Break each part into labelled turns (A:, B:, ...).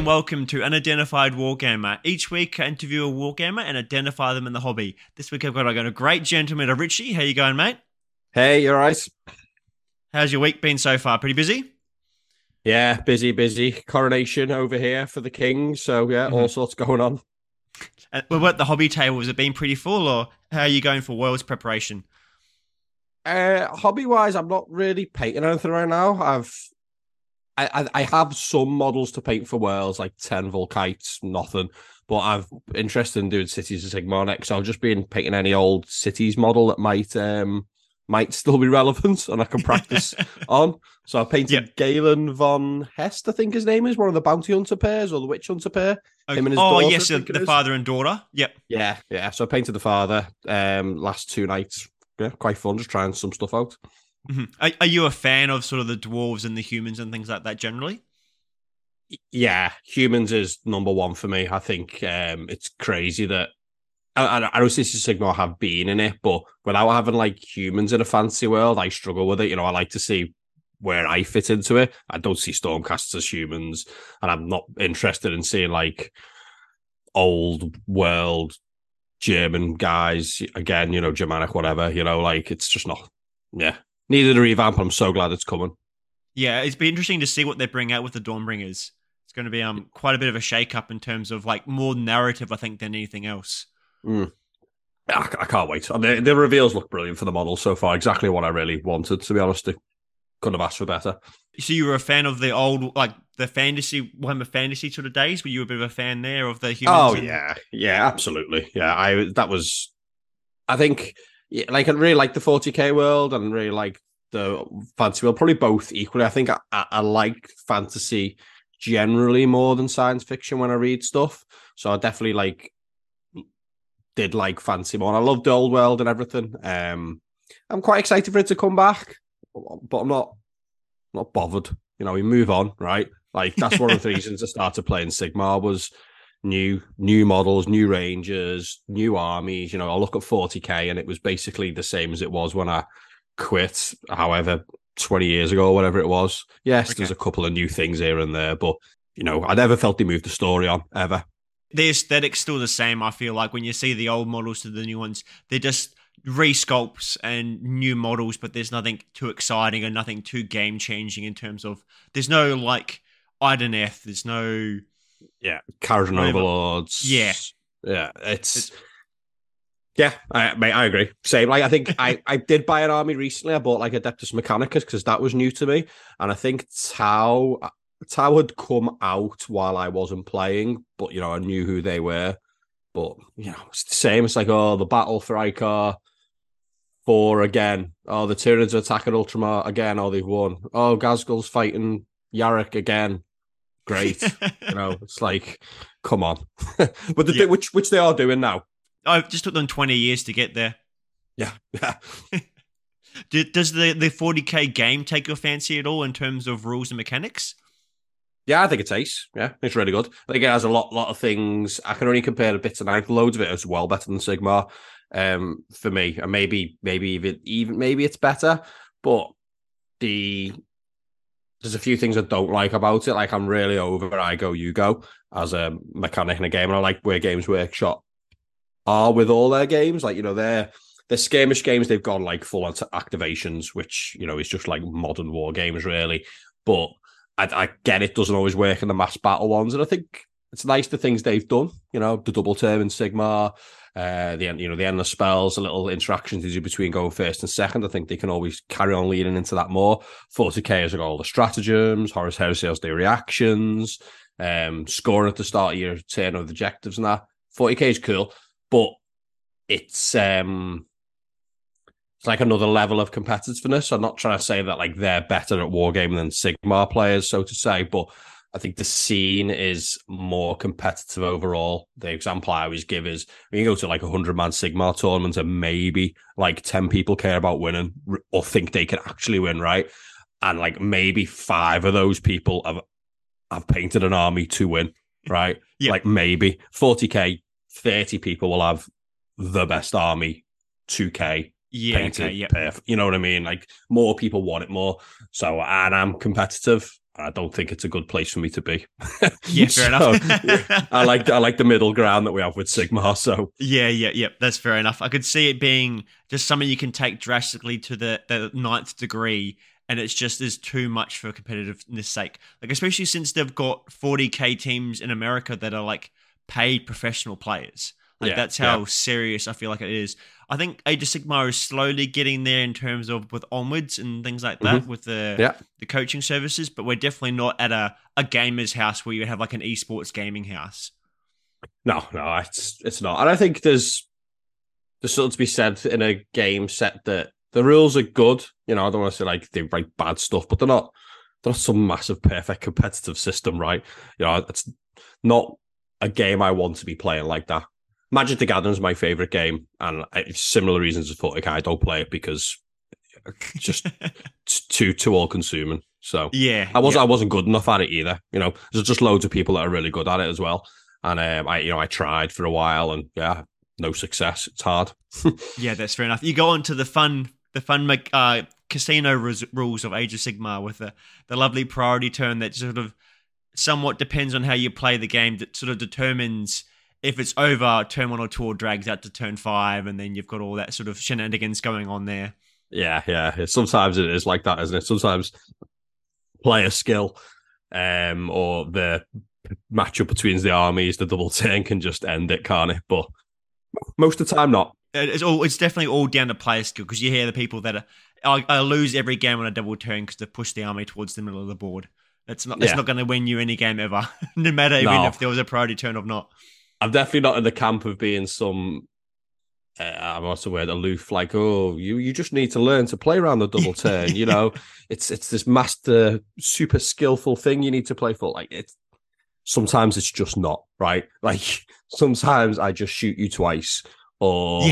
A: welcome to Unidentified Wargamer. Each week, I interview a wargamer and identify them in the hobby. This week, I've got a great gentleman, Richie. How you going, mate?
B: Hey, you all right?
A: How's your week been so far? Pretty busy?
B: Yeah, busy. Coronation over here for the king. So, yeah, all sorts going on.
A: Well, at the hobby table, has it been pretty full, or how are you going for Worlds preparation?
B: Hobby-wise, I'm not really painting anything right now. I have some models to paint for Worlds, like 10 Volkites, nothing. But I'm interested in doing Cities of Sigmar next. So I've just been painting any old Cities model that might still be relevant and I can practice on. So I painted Galen von Hest, I think his name is, one of the bounty hunter pairs or the witch hunter pair.
A: Okay.
B: Him and his daughter,
A: yes, the father and daughter. Yep.
B: Yeah. So I painted the father last 2 nights. Yeah, quite fun, just trying some stuff out.
A: Mm-hmm. Are you a fan of sort of the dwarves and the humans and things like that generally?
B: Yeah, humans is number one for me. I think it's crazy that I know Cities of Sigmar have been in it, but without having like humans in a fantasy world, I struggle with it. You know, I like to see where I fit into it. I don't see Stormcasters as humans, and I'm not interested in seeing like old world German guys again. You know, Germanic, whatever. You know, like it's just not. Yeah, needed a revamp. I'm so glad it's coming.
A: Yeah, it's been interesting to see what they bring out with the Dawnbringers. It's going to be quite a bit of a shake-up in terms of like more narrative, I think, than anything else.
B: I can't wait. The reveals look brilliant for the model so far. Exactly what I really wanted, to be honest. Couldn't have asked for better.
A: So you were a fan of the old, like the fantasy, Warhammer Fantasy sort of days? Were you a bit of a fan there of the humans?
B: Oh, yeah, absolutely. Yeah, I think, like, I really like the 40k world and really like the fantasy world, probably both equally. I think I like fantasy generally more than science fiction when I read stuff. So I definitely did like fancy more. And I loved the old world and everything. I'm quite excited for it to come back, but I'm not bothered. You know, we move on, right? Like that's one of the reasons I started playing Sigmar was new models, new rangers, new armies. You know, I look at 40k and it was basically the same as it was when I quit, however, 20 years ago or whatever it was. Yes, There's a couple of new things here and there, but you know, I never felt they moved the story on ever.
A: The aesthetic's still the same, I feel like, when you see the old models to the new ones. They're just resculpts and new models, but there's nothing too exciting and nothing too game-changing in terms of... There's no, like, Ideneth, there's no...
B: Yeah, Kharadron Overlords.
A: Yeah.
B: Yeah, it's... Yeah, I agree. Same. Like, I think I did buy an army recently. I bought, like, Adeptus Mechanicus because that was new to me. And I think Tau had come out while I wasn't playing, but, you know, I knew who they were. But, you know, it's the same. It's like, oh, the battle for Icar 4 again. Oh, the Tyranids are attacking Ultramar again. Oh, they've won. Oh, Ghazghkull's fighting Yarrick again. Great. You know, it's like, come on. But which they are doing now.
A: It just took them 20 years to get there.
B: Yeah.
A: Does the 40k game take your fancy at all in terms of rules and mechanics?
B: Yeah, I think it's ace. Yeah, it's really good. I think it has a lot of things. I can only compare the bits and I loads of it as well better than Sigmar. For me, and maybe even it's better, but there's a few things I don't like about it. Like I'm really over I go you go as a mechanic in a game, and I like where Games Workshop are with all their games. Like, you know, they're skirmish games. They've gone like full on activations, which, you know, is just like modern war games really. But I get it doesn't always work in the mass battle ones, and I think it's nice the things they've done. You know, the double term in Sigmar, the endless spells, the little interactions they do between going first and second. I think they can always carry on leaning into that more. 40k has got all the stratagems. Horus Heresy has the reactions, scoring at the start of your turn of objectives and that. 40k is cool, but it's like another level of competitiveness. I'm not trying to say that like they're better at wargaming than Sigmar players, so to say, but I think the scene is more competitive overall. The example I always give is when you go to like a 100-man Sigmar tournament and maybe like 10 people care about winning or think they can actually win, right? And like maybe 5 of those people have painted an army to win, right?
A: Yeah.
B: Like maybe 40k, 30 people will have the best army, 2k, painted,
A: okay, yeah.
B: perfect. You know what I mean? Like more people want it more. So, and I'm competitive. I don't think it's a good place for me to be.
A: Yeah, fair enough.
B: I like the middle ground that we have with Sigmar. So
A: yeah. That's fair enough. I could see it being just something you can take drastically to the ninth degree, and it's just is too much for competitiveness sake. Like especially since they've got 40K teams in America that are like paid professional players. Like that's how serious I feel like it is. I think Age of Sigmar is slowly getting there in terms of with onwards and things like that with the coaching services, but we're definitely not at a gamer's house where you have like an esports gaming house.
B: No, it's not. And I think there's something to be said in a game set that the rules are good. You know, I don't want to say like they write bad stuff, but they're not some massive perfect competitive system, right? You know, it's not a game I want to be playing like that. Magic the Gathering is my favorite game, and similar reasons as 40K, I don't play it because it's just too all consuming. So I wasn't good enough at it either. You know, there's just loads of people that are really good at it as well, and I tried for a while, and no success. It's hard.
A: Yeah, that's fair enough. You go on to the fun casino rules of Age of Sigmar with the lovely priority turn that sort of somewhat depends on how you play the game. That sort of determines if it's over turn 1 or 2 or drags out to turn 5, and then you've got all that sort of shenanigans going on there.
B: Yeah. Sometimes it is like that, isn't it? Sometimes player skill or the matchup between the armies, the double turn can just end it, can't it? But most of the time, not.
A: It's definitely all down to player skill, because you hear the people that I lose every game on a double turn because they push the army towards the middle of the board. It's not going to win you any game ever, no matter even if there was a priority turn or not.
B: I'm definitely not in the camp of being some, what's the word, aloof, like, oh, you just need to learn to play around the double turn. You know, it's this master, super skillful thing you need to play for. Like, sometimes it's just not, right? Like, sometimes I just shoot you twice, or,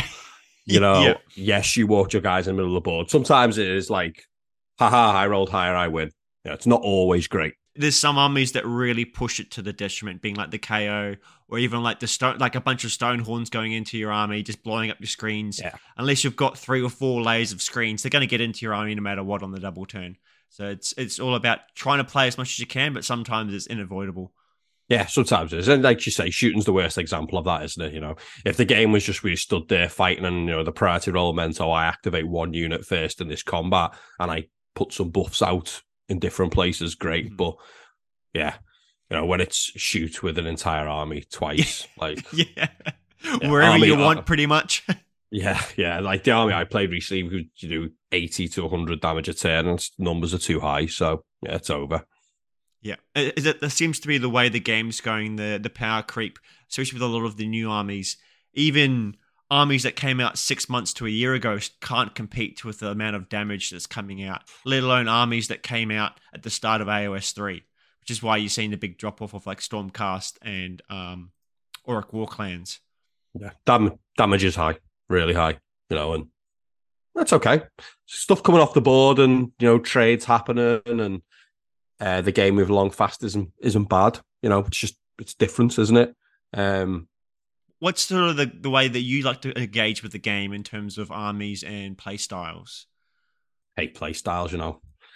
B: yes, you walked your guys in the middle of the board. Sometimes it is like, haha, I rolled higher, I win. It's not always great.
A: There's some armies that really push it to the detriment, being like the KO, or even like the stone, like a bunch of stone horns going into your army, just blowing up your screens.
B: Yeah.
A: Unless you've got 3 or 4 layers of screens, they're going to get into your army no matter what on the double turn. So it's all about trying to play as much as you can, but sometimes it's unavoidable.
B: Yeah, sometimes it is. And like you say, shooting's the worst example of that, isn't it? You know, if the game was just we stood there fighting and, the priority roll meant, I activate one unit first in this combat and I put some buffs out in different places, great. Mm-hmm. But yeah, when it's shoot with an entire army twice, like
A: wherever you want, pretty much.
B: Yeah. Like the army I played recently, we could do 80 to 100 damage a turn, and numbers are too high, so yeah, it's over.
A: Yeah, that seems to be the way the game's going. The power creep, especially with a lot of the new armies, even armies that came out 6 months to a year ago can't compete with the amount of damage that's coming out, let alone armies that came out at the start of AOS 3, which is why you're seeing the big drop-off of like Stormcast and Auric Warclans.
B: Yeah, damage is high, really high, and that's okay. Stuff coming off the board and, trades happening and the game moving along fast isn't bad. It's different, isn't it?
A: What's sort of the way that you like to engage with the game in terms of armies and play styles?
B: Hate play styles, and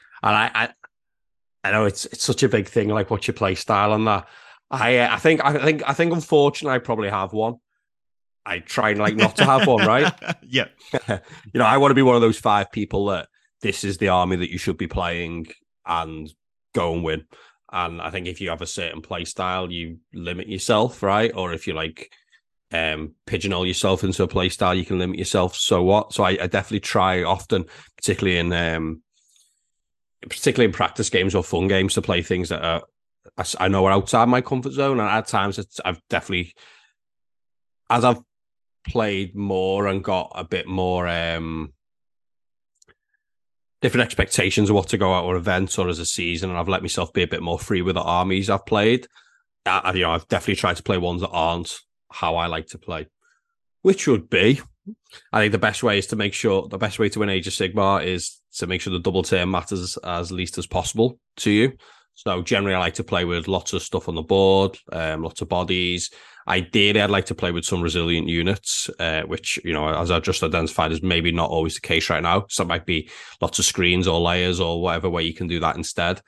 B: I know it's such a big thing. Like, what's your play style on that? I think unfortunately I probably have one. I try and not to have one, right?
A: Yeah.
B: I want to be one of those 5 people that this is the army that you should be playing and go and win. And I think if you have a certain play style, you limit yourself, right? Or if you pigeonhole yourself into a play style, you can limit yourself. So what? So I definitely try often, particularly in practice games or fun games, to play things that I know are outside my comfort zone. And at times, I've definitely, as I've played more and got a bit more different expectations of what to go out or events or as a season, and I've let myself be a bit more free with the armies I've played. I've definitely tried to play ones that aren't how I like to play, which would be, I think the best way to win Age of Sigmar is to make sure the double turn matters as least as possible to you. So generally I like to play with lots of stuff on the board, lots of bodies. Ideally, I'd like to play with some resilient units, which, as I've just identified, is maybe not always the case right now. So it might be lots of screens or layers or whatever way you can do that instead.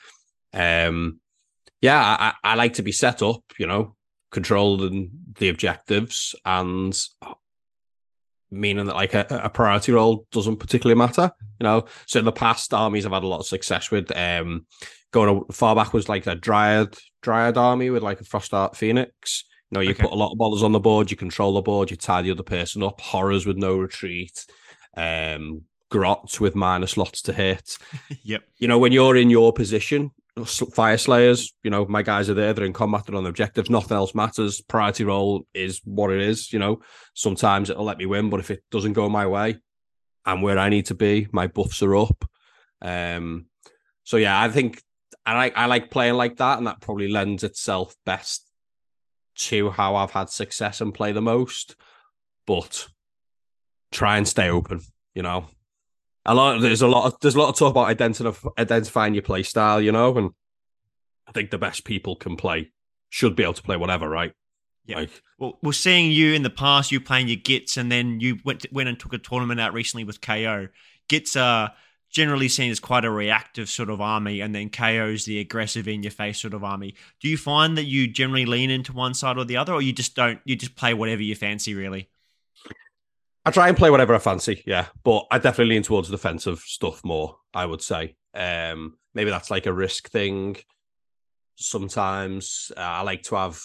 B: Yeah, I like to be set up, controlling the objectives, and meaning that like a priority role doesn't particularly matter. So in the past, armies I've had a lot of success with. Going far back was like a Dryad army with like a Frostart Phoenix. You
A: Okay.
B: put a lot of models on the board, you control the board, you tie the other person up. Horrors with no retreat. Grots with minor slots to hit.
A: Yep.
B: When you're in your position, Fire Slayers, my guys are there, they're in combat, they're on the objectives, nothing else matters. Priority role is what it is. Sometimes it'll let me win, but if it doesn't go my way, I'm where I need to be. My buffs are up. So yeah, I think I like playing like that, and that probably lends itself best to how I've had success and play the most. But try and stay open. There's a lot of talk about identifying your play style, and I think the best people should be able to play whatever, right?
A: Yeah. Well, seeing you in the past, you playing your Gits, and then you went and took a tournament out recently with KO. Gits are generally seen as quite a reactive sort of army, and then KO's the aggressive in your face sort of army. Do you find that you generally lean into one side or the other, or you just don't? You just play whatever you fancy, really?
B: I try and play whatever I fancy, yeah, but I definitely lean towards defensive stuff more, I would say. Maybe that's like a risk thing. Sometimes I like to have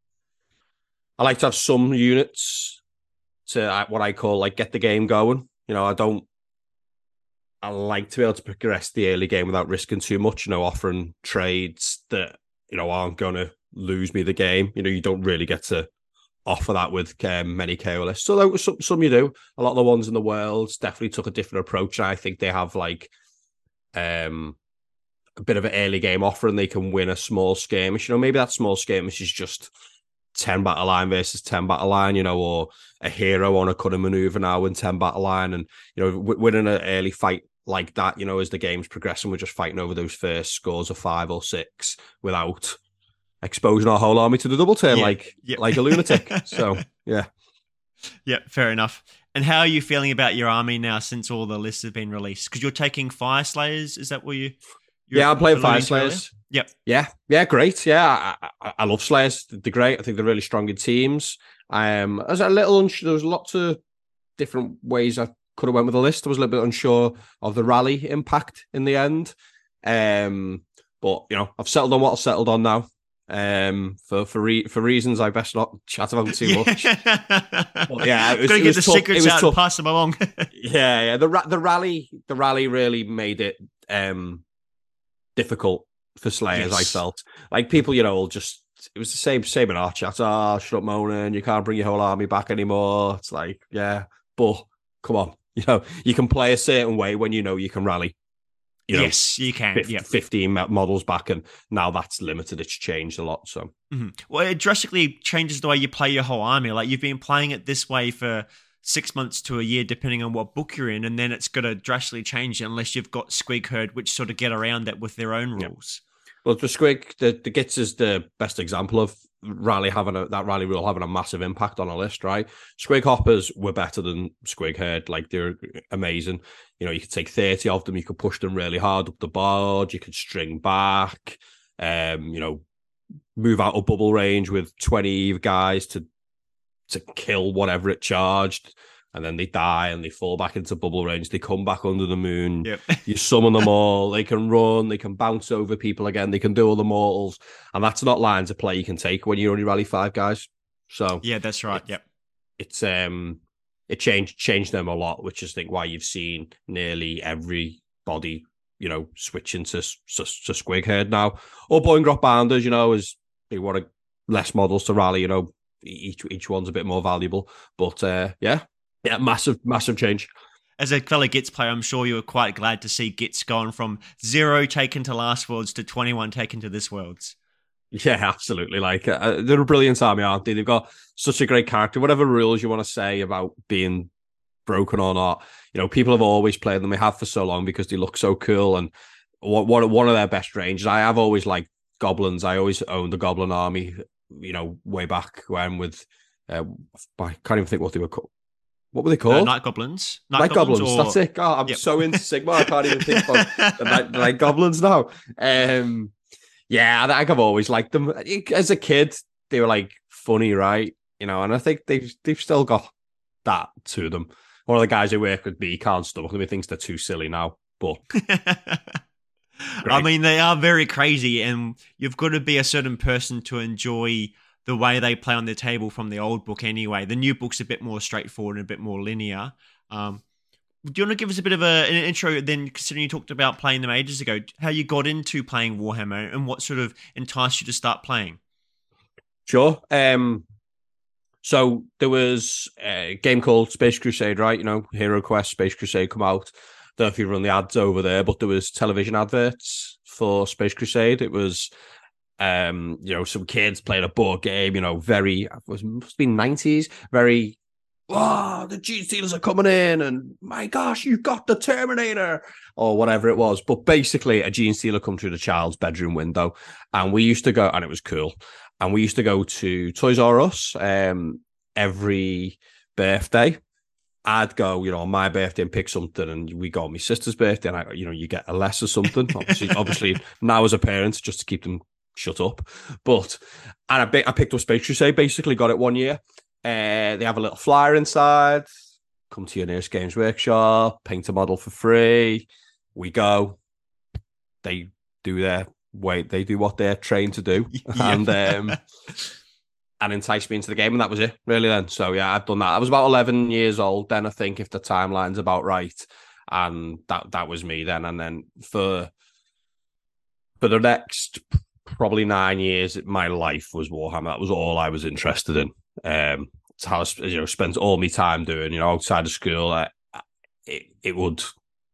B: some units to what I call like get the game going. I like to be able to progress the early game without risking too much, offering trades that, aren't going to lose me the game. You don't really get to offer that with many KO lists. So some you do. A lot of the ones in the world definitely took a different approach. And I think they have like a bit of an early game offer, and they can win a small skirmish. Maybe that small skirmish is just 10 battle line versus 10 battle line, or a hero on a cunning maneuver now in 10 battle line. And, winning an early fight like that, as the game's progressing, we're just fighting over those first scores of 5 or 6 without exposing our whole army to the double turn like a lunatic. So, yeah.
A: Yeah, fair enough. And how are you feeling about your army now since all the lists have been released? Because you're taking Fire Slayers, is that what you?
B: Yeah, I'm playing Fire Slayers.
A: Yep.
B: Yeah, great. Yeah, I love Slayers. They're great. I think they're really strong in teams. I was a little unsure. There was lots of different ways I could have went with the list. I was a little bit unsure of the rally impact in the end. But I've settled on what I've settled on now. For reasons I best not chat about too much. But yeah,
A: it get the tough. Secrets out tough. And pass them along.
B: yeah. The rally really made it difficult for Slayers. Yes. I felt like people, will just. It was the same in our chat. Shut up, moaning. You can't bring your whole army back anymore. It's like, yeah, but come on, you can play a certain way when you can rally.
A: Yes, you can.
B: 15 models back, and now that's limited. It's changed a lot. So,
A: Well, it drastically changes the way you play your whole army. Like you've been playing it this way for 6 months to a year, depending on what book you're in, and then it's going to drastically change unless you've got Squig Herd, which sort of get around that with their own rules.
B: Well, the Squig, the Gits is the best example of that rally rule having a massive impact on a list, right? Squig Hoppers were better than Squig Herd. Like, they're amazing. You could take 30 of them, you could push them really hard up the board, you could string back, move out of bubble range with 20 guys to kill whatever it charged, and then they die and they fall back into bubble range. They come back under the moon.
A: Yep.
B: You summon them all. They can run. They can bounce over people again. They can do all the mortals. And that's not lines of play you can take when you only rally 5 guys. So
A: yeah, that's right. Yep.
B: It's it changed them a lot, which is I think why you've seen nearly everybody, switching to Squig Herd now. Or Boingrot Bounders, as they want less models to rally, each one's a bit more valuable. But yeah, massive change.
A: As a fellow Gits player, I'm sure you were quite glad to see Gits gone from 0 taken to last Worlds to 21 taken to this Worlds.
B: Yeah, absolutely. Like, they're a brilliant army, aren't they? They've got such a great character. Whatever rules you want to say about being broken or not, people have always played them. They have for so long because they look so cool. And one of their best ranges. I have always liked goblins. I always owned the goblin army, way back when with, I can't even think what they were called. What were they called?
A: Night Goblins.
B: Night Goblins. That's it. God, I'm so into Sigmar. I can't even think of the Night Goblins now. Yeah, I think I've always liked them. As a kid, they were like funny, right? You know, and I think they've still got that to them. One of the guys who work with me can't stomach them. He thinks they're too silly now, but
A: I
B: great.
A: mean, they are very crazy, and you've got to be a certain person to enjoy the way they play on the table from the old book anyway. The new book's a bit more straightforward and a bit more linear. Do you want to give us a bit of an intro then, considering you talked about playing them ages ago, how you got into playing Warhammer and what sort of enticed you to start playing?
B: Sure. So there was a game called Space Crusade, right? You know, Hero Quest, Space Crusade come out. Don't know if you run the ads over there, but there was television adverts for Space Crusade. It was you know, some kids playing a board game, you know, very must have been 90s, very the Gene Stealers are coming in, and my gosh, you've got the Terminator, or whatever it was. But basically, a Gene Stealer come through the child's bedroom window, and we used to go, and it was cool. And we used to go to Toys R Us every birthday. I'd go, you know, on my birthday and pick something, and we go on my sister's birthday, and you know, you get a less or something. Obviously, now as a parent, just to keep them shut up. But and I picked up Space Crusade. Basically, got it one year. They have a little flyer inside. Come to your nearest Games Workshop, paint a model for free. We go. They do their way. They do what they're trained to do, and entice me into the game, and that was it, really. Then, so yeah, I've done that. I was about 11 years old then, I think, if the timeline's about right, and that was me then. And then for the next probably 9 years, my life was Warhammer. That was all I was interested in. It's how I, you know, spent all my time doing. You know, outside of school, it would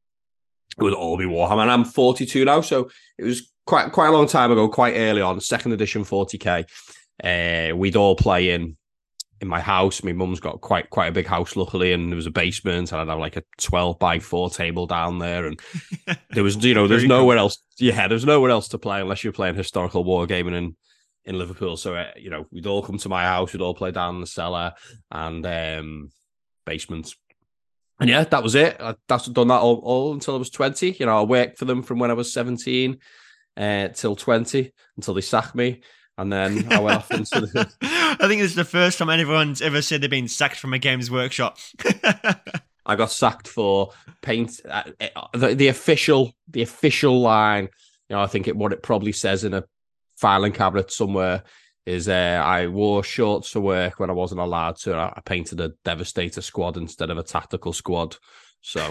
B: all be Warhammer. And I'm 42 now, so it was quite a long time ago, quite early on, second edition 40k. We'd all play in my house. My mum's got quite a big house, luckily, and there was a basement, and I'd have like a 12x4 table down there, and there was, you know, there's nowhere else. Yeah, there's nowhere else to play unless you're playing historical wargaming in Liverpool. So you know, we'd all come to my house, we'd all play down in the cellar and basement. And yeah, that was it. That's done that all until I was 20. You know, I worked for them from when I was 17 till 20, until they sacked me. And then I went off into the...
A: I think this is the first time anyone's ever said they've been sacked from a Games Workshop.
B: I got sacked for paint. The official line, you know, I think what it probably says in a filing cabinet somewhere is I wore shorts to work when I wasn't allowed to. I painted a Devastator squad instead of a tactical squad. So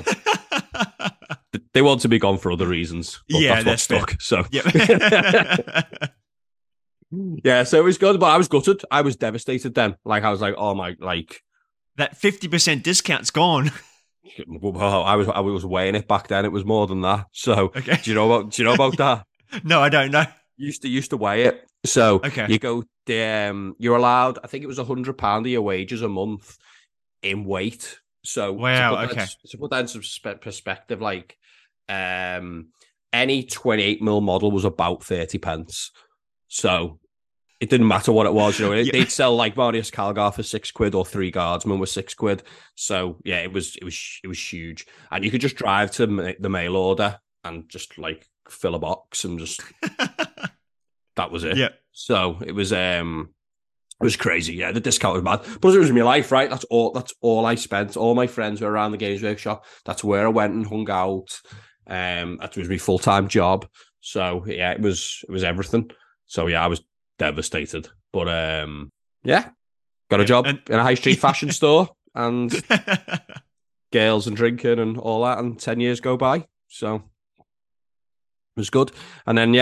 B: they want to be gone for other reasons. But yeah, that's what stuck. So
A: yep.
B: Yeah, so it was good, but I was gutted. I was devastated then. Like, I was like, oh my, like...
A: That 50% discount's gone.
B: Well, I was weighing it back then. It was more than that. So,
A: okay.
B: Do you know about that?
A: No, I don't know.
B: Used to weigh it. So,
A: okay.
B: You go, you're allowed, I think it was £100 of your wages a month in weight. So,
A: wow,
B: to put that in some perspective, like, any 28mm model was about 30 pence. So it didn't matter what it was, you know. They'd sell like Marius Calgar for £6 or 3 Guardsmen were £6. So yeah, it was huge, and you could just drive to the mail order and just like fill a box and just that was it.
A: Yeah.
B: So it was crazy. Yeah, the discount was mad, but it was my life, right? That's all I spent. All my friends were around the Games Workshop. That's where I went and hung out. That was my full-time job. So yeah, it was everything. So yeah, I was devastated. But yeah, got a job in a high street fashion store and girls and drinking and all that, and 10 years go by. So it was good. And then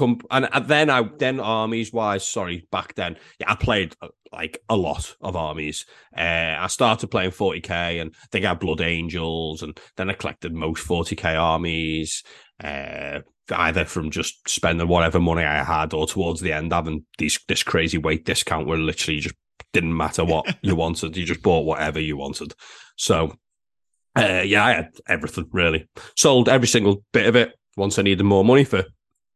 B: then armies wise, sorry, back then, yeah, I played like a lot of armies. I started playing 40k, and I think I had Blood Angels, and then I collected most 40k armies. Either from just spending whatever money I had, or towards the end having this crazy weight discount where literally just didn't matter what you wanted. You just bought whatever you wanted. So, yeah, I had everything, really. Sold every single bit of it once I needed more money for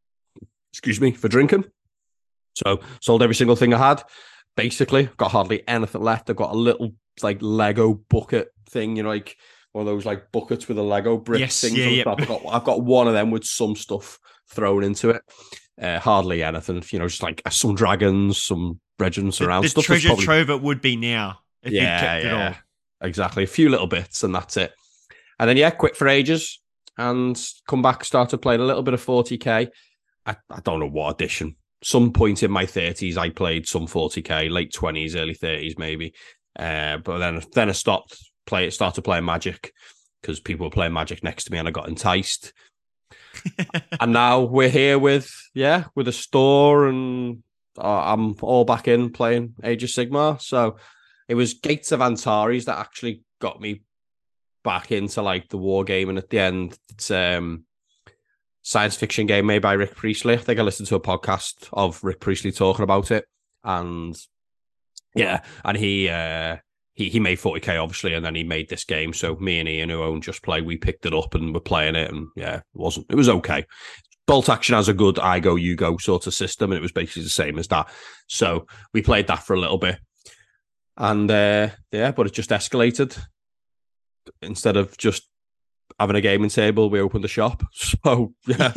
B: drinking. So, sold every single thing I had. Basically, got hardly anything left. I've got a little, like, Lego bucket thing, you know, like... one of those like buckets with a Lego brick things on top. I've got one of them with some stuff thrown into it. Hardly anything, just like some dragons, some regiments around
A: The
B: stuff.
A: treasure trove it would be now if you'd
B: Yeah,
A: kept it all.
B: exactly. A few little bits, and that's it. And then quit for ages, and come back. Started playing a little bit of 40k. I don't know what edition. Some point in my 30s, I played some 40k, late 20s, early 30s, maybe. But then I started playing Magic because people were playing Magic next to me, and I got enticed. And now we're here with a store, and I'm all back in playing Age of Sigmar. So it was Gates of Antares that actually got me back into like the war game, and at the end, it's science fiction game made by Rick Priestley. I think I listened to a podcast of Rick Priestley talking about it, and he made 40k obviously, and then he made this game. So me and Ian, who own Just Play, we picked it up and we're playing it, and it was okay. Bolt Action has a good I go you go sort of system, and it was basically the same as that. So we played that for a little bit, and but it just escalated. Instead of just having a gaming table, we opened a shop. So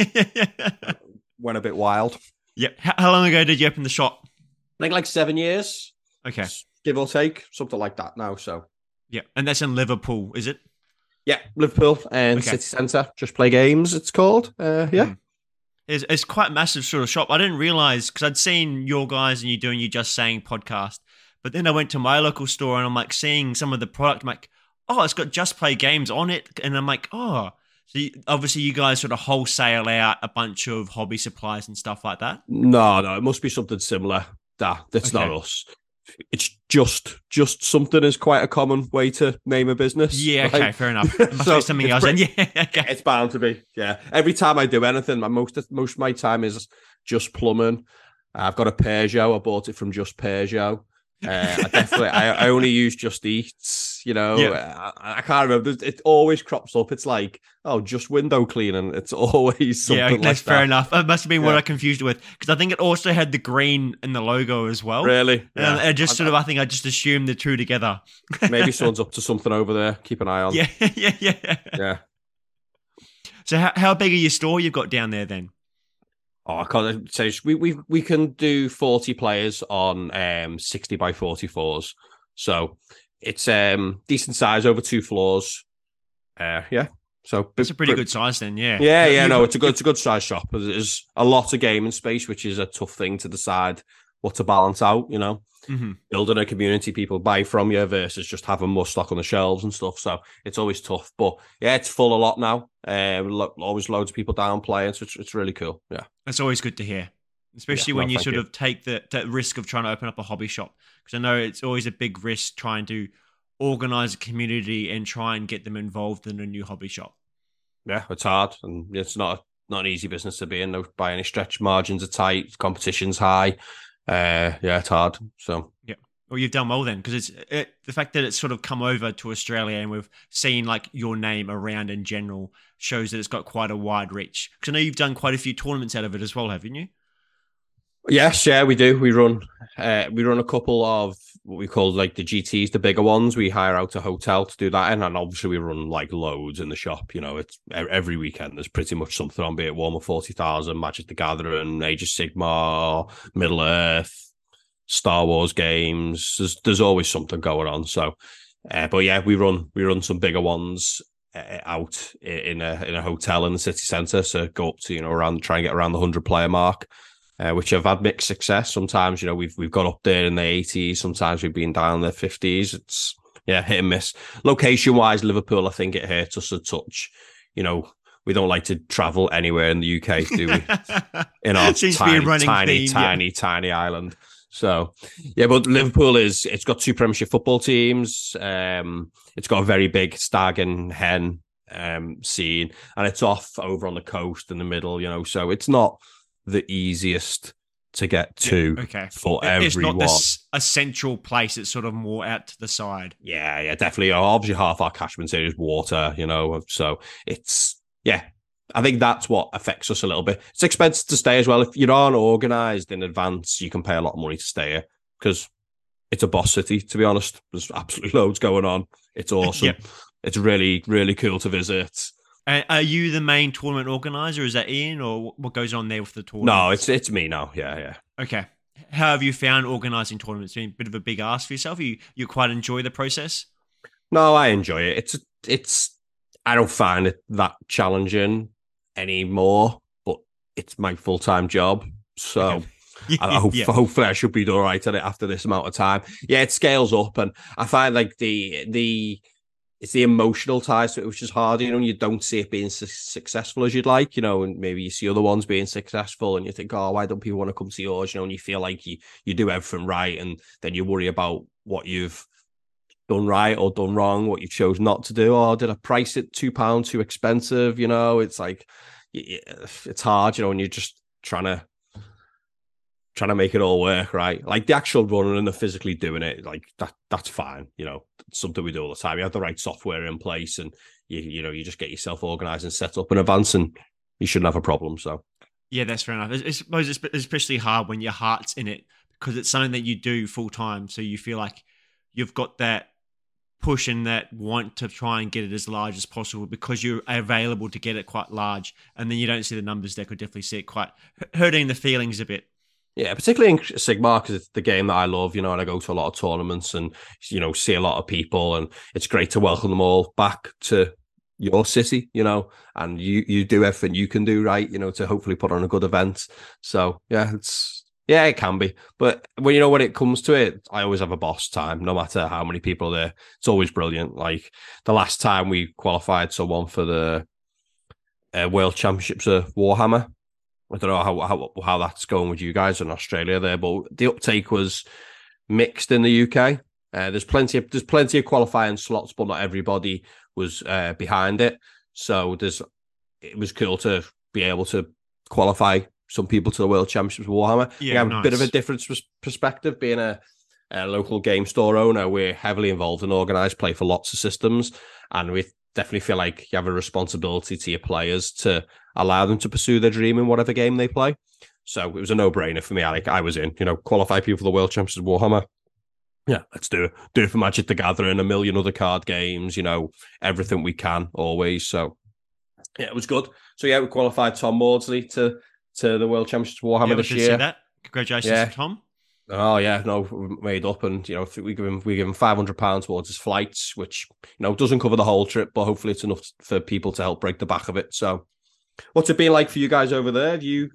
B: went a bit wild.
A: Yeah. How long ago did you open the shop?
B: I think like 7 years.
A: Okay.
B: Give or take, something like that now. So
A: yeah, and that's in Liverpool, is it?
B: Yeah, Liverpool and City Centre. Just Play Games, it's called.
A: It's quite a massive sort of shop. I didn't realize, because I'd seen your guys and you doing your Just Saying podcast, but then I went to my local store and I'm like seeing some of the product. I'm like, oh, it's got Just Play Games on it. And I'm like, oh. So obviously you guys sort of wholesale out a bunch of hobby supplies and stuff like that?
B: No, it must be something similar. That's not us. It's just something is quite a common way to name a business.
A: Yeah, right? Okay, fair enough. It must be something else.
B: It's bound to be. Yeah. Every time I do anything, most of my time is just plumbing. I've got a Peugeot. I bought it from Just Peugeot. I only use Just Eats, I can't remember. It always crops up. It's like, just window cleaning. It's always something
A: that's fair
B: that.
A: Enough. It must have been what I confused it with, because I think it also had the green in the logo as well.
B: Really?
A: Yeah. I just assumed the two together.
B: Maybe someone's up to something over there. Keep an eye on.
A: Yeah. So how big are your store you've got down there then?
B: I can't say. We can do 40 players on 60 by 44s, so it's decent size, over 2 floors. So
A: it's a pretty good size then. Yeah.
B: No, it's a good size shop. There's a lot of gaming space, which is a tough thing to decide what to balance out. Building a community people buy from you versus just having more stock on the shelves and stuff. So it's always tough. But yeah, it's full a lot now. Always loads of people down playing. So it's really cool. Yeah.
A: That's always good to hear, especially when you sort of take the risk of trying to open up a hobby shop. Because I know it's always a big risk trying to organize a community and try and get them involved in a new hobby shop.
B: Yeah, it's hard, and it's not an easy business to be in. No, by any stretch, margins are tight, competition's high. It's hard. So
A: yeah. Well, you've done well then, because the fact that it's sort of come over to Australia and we've seen like your name around in general shows that it's got quite a wide reach. Because I know you've done quite a few tournaments out of it as well, haven't you?
B: Yes, we do. We run a couple of what we call like the GTs, the bigger ones. We hire out a hotel to do that in, and obviously we run like loads in the shop. It's every weekend there's pretty much something on, be it Warhammer 40,000, Magic the Gathering, Age of Sigmar, Middle Earth, Star Wars games. There's always something going on. So, but yeah, we run some bigger ones out in a hotel in the city centre. So go up to try and get around the 100 player mark. Which have had mixed success. Sometimes, we've got up there in the 80s. Sometimes we've been down in the 50s. It's hit and miss. Location wise, Liverpool, I think it hurts us a touch. We don't like to travel anywhere in the UK, do we? In our tiny island. So but Liverpool it's got 2 Premiership football teams. It's got a very big stag and hen scene, and it's off over on the coast in the middle. So it's not the easiest to get to for everyone.
A: It's not a central place. It's sort of more out to the side.
B: Yeah, definitely. Obviously, half our catchment area is water, so it's, I think that's what affects us a little bit. It's expensive to stay as well. If you aren't organised in advance, you can pay a lot of money to stay here because it's a boss city, to be honest. There's absolutely loads going on. It's awesome. It's really, really cool to visit.
A: Are you the main tournament organizer? Is that Ian, or what goes on there with the
B: No,
A: tournaments?
B: it's me now. Yeah, yeah.
A: Okay. How have you found organizing tournaments? Been a bit of a big ask for yourself? You quite enjoy the process?
B: No, I enjoy it. It's I don't find it that challenging anymore, but it's my full time job.
A: Okay.
B: So I
A: Yeah,
B: hope
A: yeah,
B: hopefully I should be all right at it after this amount of time. Yeah, it scales up, and I find like the it's the emotional ties to it, which is hard. You know, you don't see it being successful as you'd like, you know, and maybe you see other ones being successful, and you think, oh, why don't people want to come to yours? You know, and you feel like you do everything right, and then you worry about what you've done right or done wrong, what you chose not to do, or did I price it £2 too expensive? You know, it's like it's hard, you know, and you're just trying to make it all work, right? Like the actual running and the physically doing it, like that's fine. You know, it's something we do all the time. You have the right software in place, and you just get yourself organized and set up in advance, and you shouldn't have a problem. So
A: yeah. That's fair enough. I suppose it's especially hard when your heart's in it because it's something that you do full time. So you feel like you've got that push and that want to try and get it as large as possible because you're available to get it quite large, and then you don't see the numbers there. Could definitely see it quite hurting the feelings a bit.
B: yeah, particularly in Sigmar because it's the game that I love, you know, and I go to a lot of tournaments and see a lot of people, and it's great to welcome them all back to your city, you know, and you do everything you can do right, you know, to hopefully put on a good event. So yeah, it can be, but when it comes to it, I always have a boss time, no matter how many people are there. It's always brilliant. Like the last time we qualified someone for the World Championships of Warhammer. I don't know how that's going with you guys in Australia there, but the uptake was mixed in the UK. There's plenty of qualifying slots, but not everybody was behind it. So it was cool to be able to qualify some people to the World Championships of Warhammer.
A: Yeah,
B: I have a bit of a
A: nice.
B: different perspective being a local game store owner. We're heavily involved in organised play for lots of systems, and we definitely feel like you have a responsibility to your players to allow them to pursue their dream in whatever game they play. So it was a no-brainer for me. I was in, qualify people for the World Championships of Warhammer. Yeah, let's do it. Do it for Magic the Gathering, a million other card games, everything we can always. So yeah, it was good. So yeah, we qualified Tom Maudsley to the World Championships of Warhammer
A: Yeah, we
B: this
A: did see
B: year.
A: that. Congratulations
B: Yeah.
A: to Tom.
B: Oh yeah, no, we made up, and we give him £500 towards his flights, which doesn't cover the whole trip, but hopefully it's enough for people to help break the back of it. So, what's it been like for you guys over there? Have you?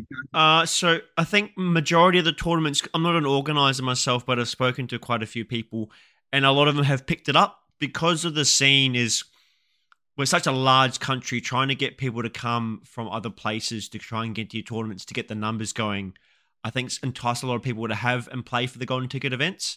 A: So I think majority of the tournaments, I'm not an organizer myself, but I've spoken to quite a few people, and a lot of them have picked it up because of the scene is we're such a large country trying to get people to come from other places to try and get to your tournaments to get the numbers going. I think it's enticed a lot of people to have and play for the golden ticket events.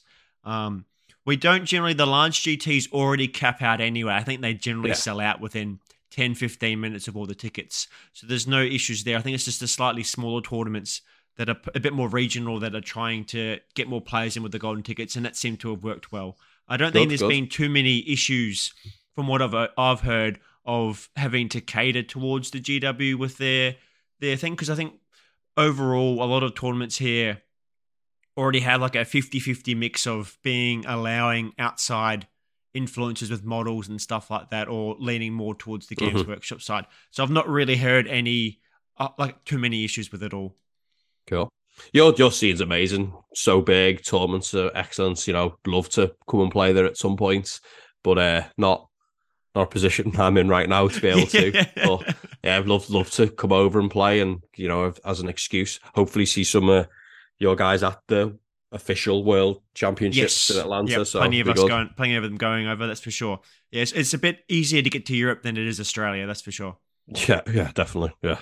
A: We don't generally, the large GTs already cap out anyway. I think they generally sell out within 10, 15 minutes of all the tickets. So there's no issues there. I think it's just the slightly smaller tournaments that are a bit more regional that are trying to get more players in with the golden tickets, and that seemed to have worked well. I don't think there's been too many issues from what I've heard of having to cater towards the GW with their thing, because I think overall, a lot of tournaments here already have like a 50-50 mix of allowing outside influences with models and stuff like that, or leaning more towards the Games Workshop side. So I've not really heard any too many issues with it all.
B: Cool. Your scene's amazing. So big, tournaments are excellent. Love to come and play there at some point, but not a position I'm in right now to be able to. But yeah, I'd love to come over and play, and as an excuse, hopefully see some your guys at the official World Championships in Atlanta.
A: Yep,
B: so
A: plenty of them going over. That's for sure. Yes, it's a bit easier to get to Europe than it is Australia. That's for sure.
B: Yeah, definitely. Yeah,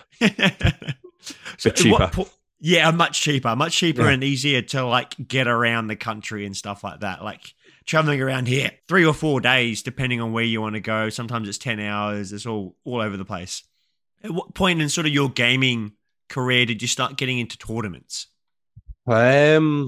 A: bit
B: cheaper.
A: Much cheaper and easier to get around the country and stuff like that. Like traveling around here 3 or 4 days, depending on where you want to go. Sometimes it's 10 hours. It's all over the place. At what point in sort of your gaming career did you start getting into tournaments?
B: I don't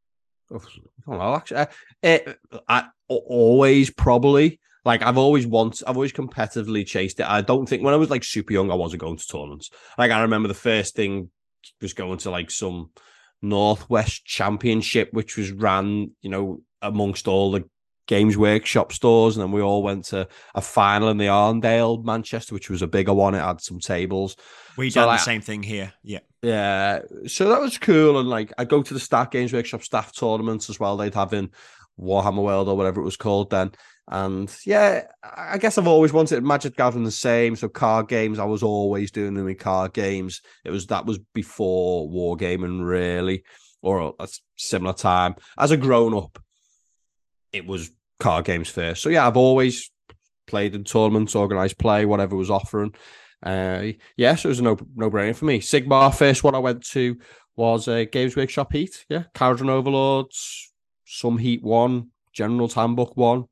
B: know. Actually, I always probably I've always competitively chased it. I don't think when I was super young, I wasn't going to tournaments. I remember the first thing was going to some Northwest Championship, which was ran, amongst all the Games Workshop stores, and then we all went to a final in the Arndale, Manchester, which was a bigger one. It had some tables.
A: We
B: So
A: done the
B: like,
A: same thing here. Yeah.
B: yeah, so that was cool. And like, I'd go to the Games Workshop staff tournaments as well. They'd have in Warhammer World or whatever it was called then. And yeah, I guess I've always wanted Magic Gathering the same. So card games, I was always doing them in card games. That was before Wargaming, really, or a similar time. As a grown up, it was card games first. So yeah, I've always played in tournaments, organized play, whatever was offering. Yeah, so it was a no-brainer for me. Sigmar, first one I went to was Games Workshop Heat. Yeah, Kharadron Overlords, some Heat 1, General's Handbook 1.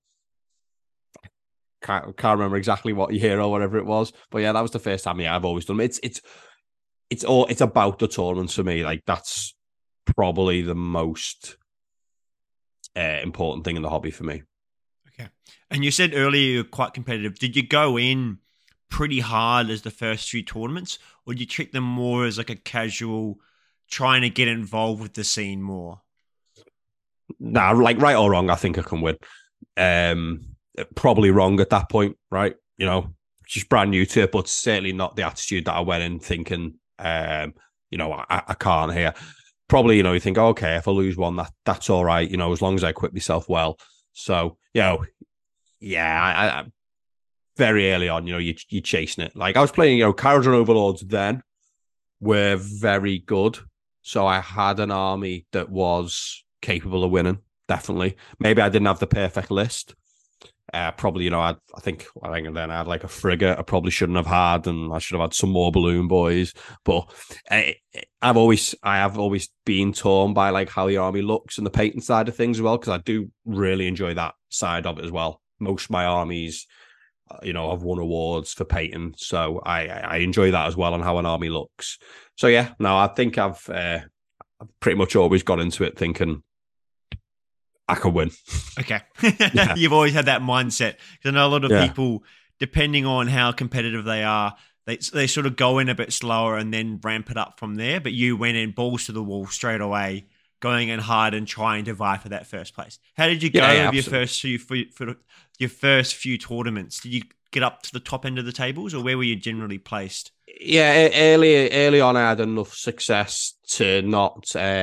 B: Can't remember exactly what year or whatever it was, but yeah, that was the first time. Yeah, I've always done it. It's about the tournaments for me. Like, that's probably the most important thing in the hobby for me.
A: Okay. And you said earlier you're quite competitive. Did you go in pretty hard as the first few tournaments, or did you treat them more as like a casual, trying to get involved with the scene more?
B: Nah, like, right or wrong, I think I can win. Probably wrong at that point, right? You know, just brand new to it, but certainly not the attitude that I went in thinking, I can't here. Probably, you think, okay, if I lose one, that's all right, as long as I equip myself well. So, I very early on, you're chasing it. Like, I was playing, Kharadron Overlords then were very good. So I had an army that was capable of winning, definitely. Maybe I didn't have the perfect list. Probably, I think then I had like a frigate I probably shouldn't have had, and I should have had some more balloon boys. But I have always been torn by like how the army looks and the painting side of things as well, because I do really enjoy that side of it as well. Most of my armies, I've won awards for painting, so I enjoy that as well, and how an army looks. So yeah, no, I think I've pretty much always got into it thinking I can win.
A: Okay. You've always had that mindset. Because I know a lot of people, depending on how competitive they are, they sort of go in a bit slower and then ramp it up from there. But you went in balls to the wall straight away, going in hard and trying to vie for that first place. How did you go with your first few tournaments? Did you get up to the top end of the tables, or where were you generally placed?
B: Yeah, early on, I had enough success to not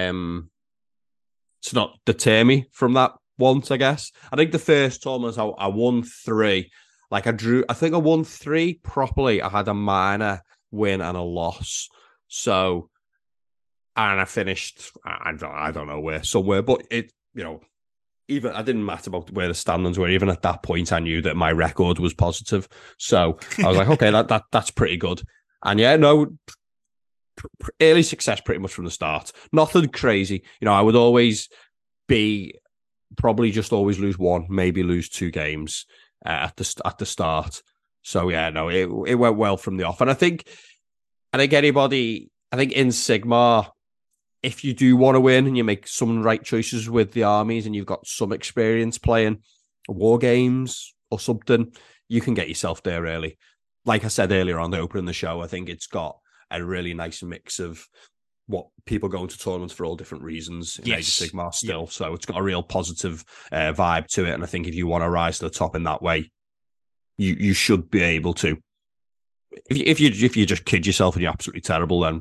B: deter me from that once, I guess. I think the first tournament I won 3. Like, I think I won 3 properly. I had a minor win and a loss. So, and I finished, I don't know where, somewhere, but it, even I didn't matter about where the standings were. Even at that point, I knew that my record was positive. So I was like, okay, that's pretty good. And yeah, no, early success pretty much from the start. Nothing crazy. I would always probably just always lose 1, maybe lose 2 games at the start. So yeah, no, it went well from the off. And I think in Sigmar, if you do want to win and you make some right choices with the armies and you've got some experience playing war games or something, you can get yourself there early. Like I said earlier on the opening the show, I think it's got a really nice mix of what people go into tournaments for all different reasons in Age of Sigmar still. Yeah. So it's got a real positive vibe to it. And I think if you want to rise to the top in that way, you should be able to. If you just kid yourself and you're absolutely terrible, then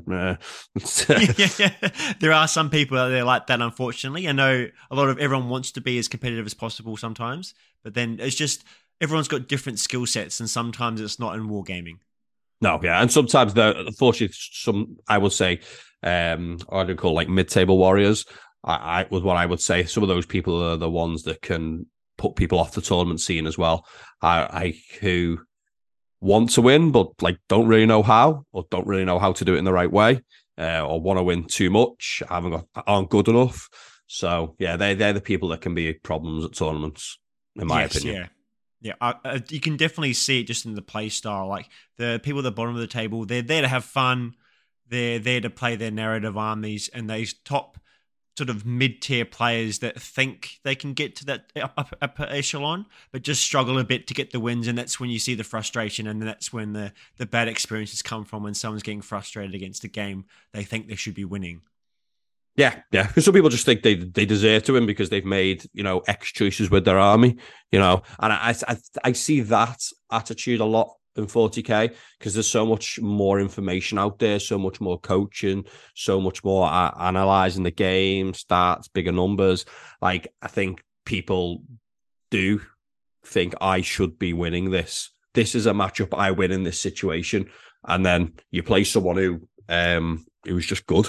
A: there are some people out there like that. Unfortunately, I know everyone wants to be as competitive as possible sometimes, but then it's just everyone's got different skill sets, and sometimes it's not in wargaming.
B: No, yeah, and sometimes unfortunately, I would say, I'd call like mid-table warriors. I was what I would say. Some of those people are the ones that can put people off the tournament scene as well. Who want to win, but like don't really know how, or don't really know how to do it in the right way, or want to win too much, aren't good enough. So yeah, they're the people that can be problems at tournaments, in my opinion.
A: Yeah, you can definitely see it just in the play style. Like the people at the bottom of the table, they're there to have fun. They're there to play their narrative armies, and these top sort of mid-tier players that think they can get to that upper echelon, but just struggle a bit to get the wins, and that's when you see the frustration, and that's when the bad experiences come from, when someone's getting frustrated against a game they think they should be winning.
B: Yeah, yeah. Because some people just think they deserve to win because they've made, X choices with their army, and I see that attitude a lot in 40K because there's so much more information out there, so much more coaching, so much more analyzing the game, stats, bigger numbers. Like, I think people do think I should be winning this. This is a matchup I win in this situation, and then you play someone who's just good,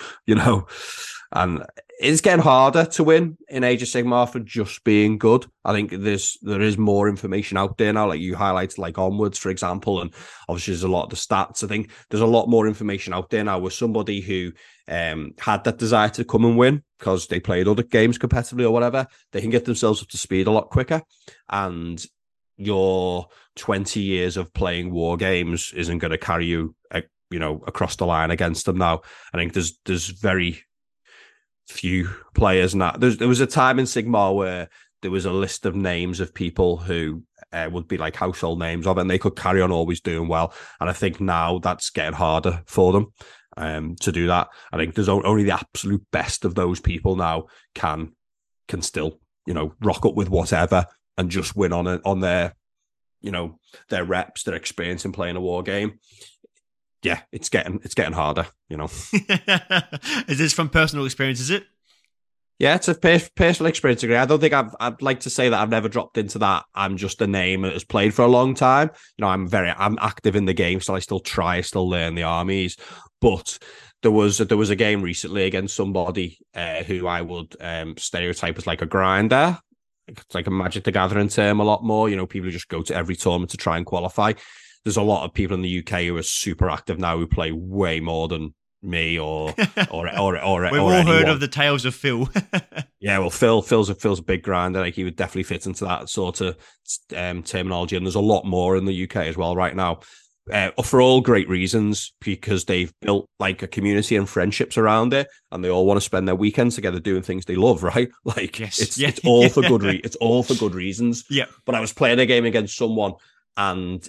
B: and it's getting harder to win in Age of Sigmar for just being good. I think there is more information out there now, like you highlighted, like Onwards, for example, and obviously there's a lot of the stats. I think there's a lot more information out there now with somebody who had that desire to come and win because they played other games competitively or whatever. They can get themselves up to speed a lot quicker, and your 20 years of playing war games isn't going to carry you across the line against them now. I think there's very few players now. There was a time in Sigmar where there was a list of names of people who would be like household names of it, and they could carry on always doing well. And I think now that's getting harder for them to do that. I think there's only the absolute best of those people now can still rock up with whatever and just win on their their reps, their experience in playing a war game. Yeah, it's getting harder,
A: Is this from personal experience, is it?
B: Yeah, it's a personal experience. I don't think I'd like to say that I've never dropped into that. I'm just a name that has played for a long time. I'm active in the game, so I still learn the armies. But there was a game recently against somebody who I would stereotype as like a grinder. It's like a Magic the Gathering term a lot more. People who just go to every tournament to try and qualify. There's a lot of people in the UK who are super active now who play way more than me or
A: We've all
B: anyone.
A: heard of the tales of Phil.
B: Yeah, well, Phil's a big grinder. Like, he would definitely fit into that sort of terminology. And there's a lot more in the UK as well right now, for all great reasons, because they've built like a community and friendships around it, and they all want to spend their weekends together doing things they love. Right? Like, it's all for good. It's all for good reasons.
A: Yeah.
B: But I was playing a game against someone. And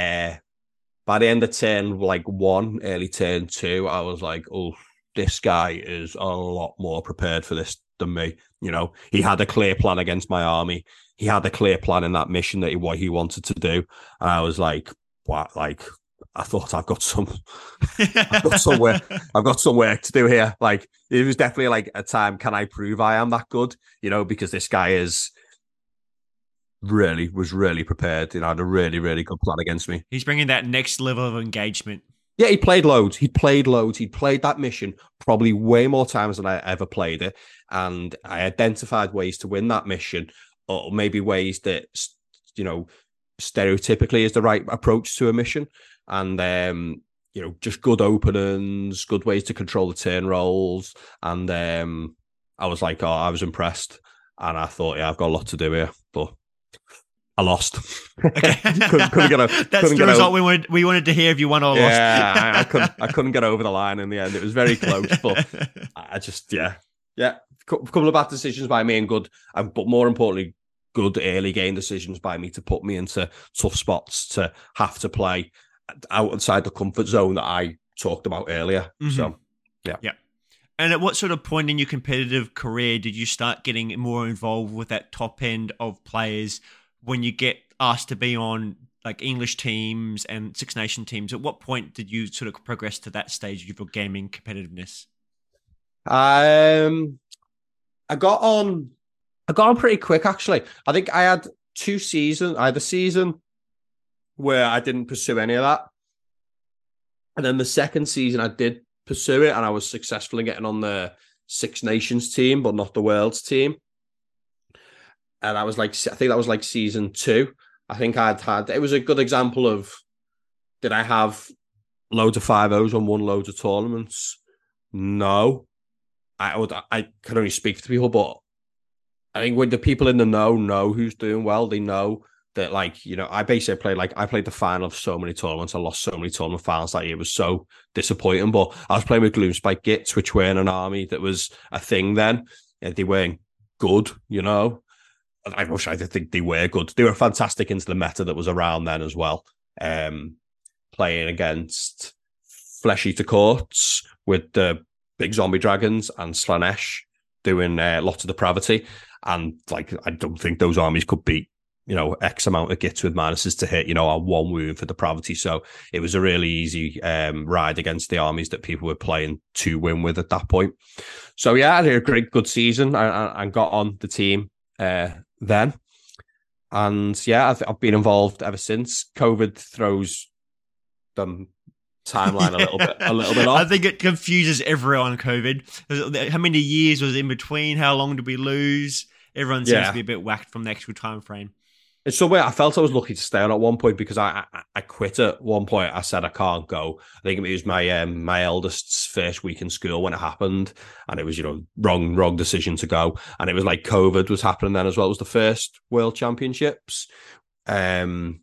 B: by the end of turn, like 1, early turn 2, I was like, oh, this guy is a lot more prepared for this than me. He had a clear plan against my army. He had a clear plan in that mission what he wanted to do. And I was like, what? Like, I thought I've got some work to do here. Like, it was definitely like a time, can I prove I am that good? Because this guy was really prepared. Had a really, really good plan against me.
A: He's bringing that next level of engagement.
B: Yeah, he played loads. He'd played that mission probably way more times than I ever played it. And I identified ways to win that mission, or maybe ways that, stereotypically is the right approach to a mission. And, just good openings, good ways to control the turn rolls. And I was like, I was impressed. And I thought, yeah, I've got a lot to do here. But I lost.
A: Okay.
B: couldn't get
A: That's the result we wanted to hear if you won or lost.
B: Yeah, I couldn't get over the line in the end. It was very close, but I just, yeah. A couple of bad decisions by me and good, but more importantly, good early game decisions by me to put me into tough spots to have to play outside the comfort zone that I talked about earlier. Mm-hmm. So, yeah.
A: Yeah. And at what sort of point in your competitive career did you start getting more involved with that top end of players when you get asked to be on like English teams and Six Nation teams? At what point did you sort of progress to that stage of your gaming competitiveness?
B: I got on pretty quick, actually. I think I had 2 seasons. I had a season where I didn't pursue any of that. And then the second season I did pursue it, and I was successful in getting on the Six Nations team, but not the Worlds team. And I think that was like season 2. I think it was a good example of, did I have loads of 5-0s and won loads of tournaments? No. I can only speak to people, but I think when the people in the know who's doing well, they know that, like, I basically played the final of so many tournaments. I lost so many tournament finals that year. It was so disappointing. But I was playing with Gloomspike Gits, which weren't an army that was a thing then. They weren't good, I wish I did think they were good. They were fantastic into the meta that was around then as well. Playing against Flesh Eater Courts with the big zombie dragons and Slanesh doing lots of depravity. And like, I don't think those armies could beat, X amount of gits with minuses to hit, our one wound for depravity. So it was a really easy ride against the armies that people were playing to win with at that point. So yeah, I had a great, good season and got on the team then. And yeah, I've been involved ever since. COVID throws the timeline a little bit off.
A: I think it confuses everyone. COVID. How many years was in between? How long did we lose? Everyone seems to be a bit whacked from the actual time frame.
B: It's somewhere I felt I was lucky to stay on at one point because I quit at one point. I said I can't go. I think it was my eldest's first week in school when it happened, and it was wrong decision to go. And it was like COVID was happening then as well. It was the first World Championships, or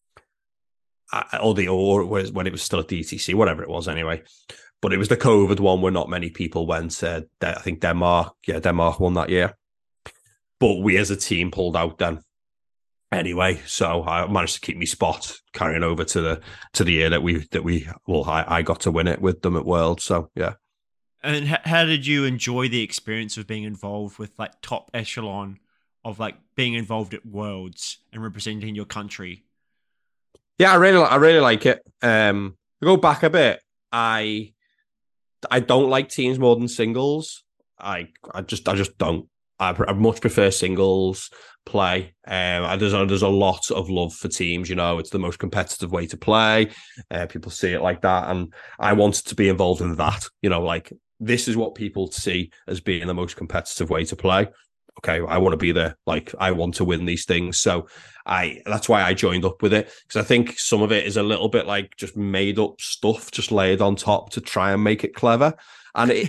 B: when it was still at DTC, whatever it was anyway. But it was the COVID one where not many people went. I think Denmark won that year, but we as a team pulled out then. Anyway, so I managed to keep my spot carrying over to the year I got to win it with them at World. So yeah.
A: And how did you enjoy the experience of being involved with like top echelon of like being involved at Worlds and representing your country?
B: Yeah, I really like it. To go back a bit, I don't like teams more than singles. I just don't. I much prefer singles play. There's a lot of love for teams. It's the most competitive way to play. People see it like that, and I wanted to be involved in that. Like this is what people see as being the most competitive way to play. Okay, I want to be there. Like I want to win these things. So that's why I joined up with it, because I think some of it is a little bit like just made up stuff, just laid on top to try and make it clever, and it.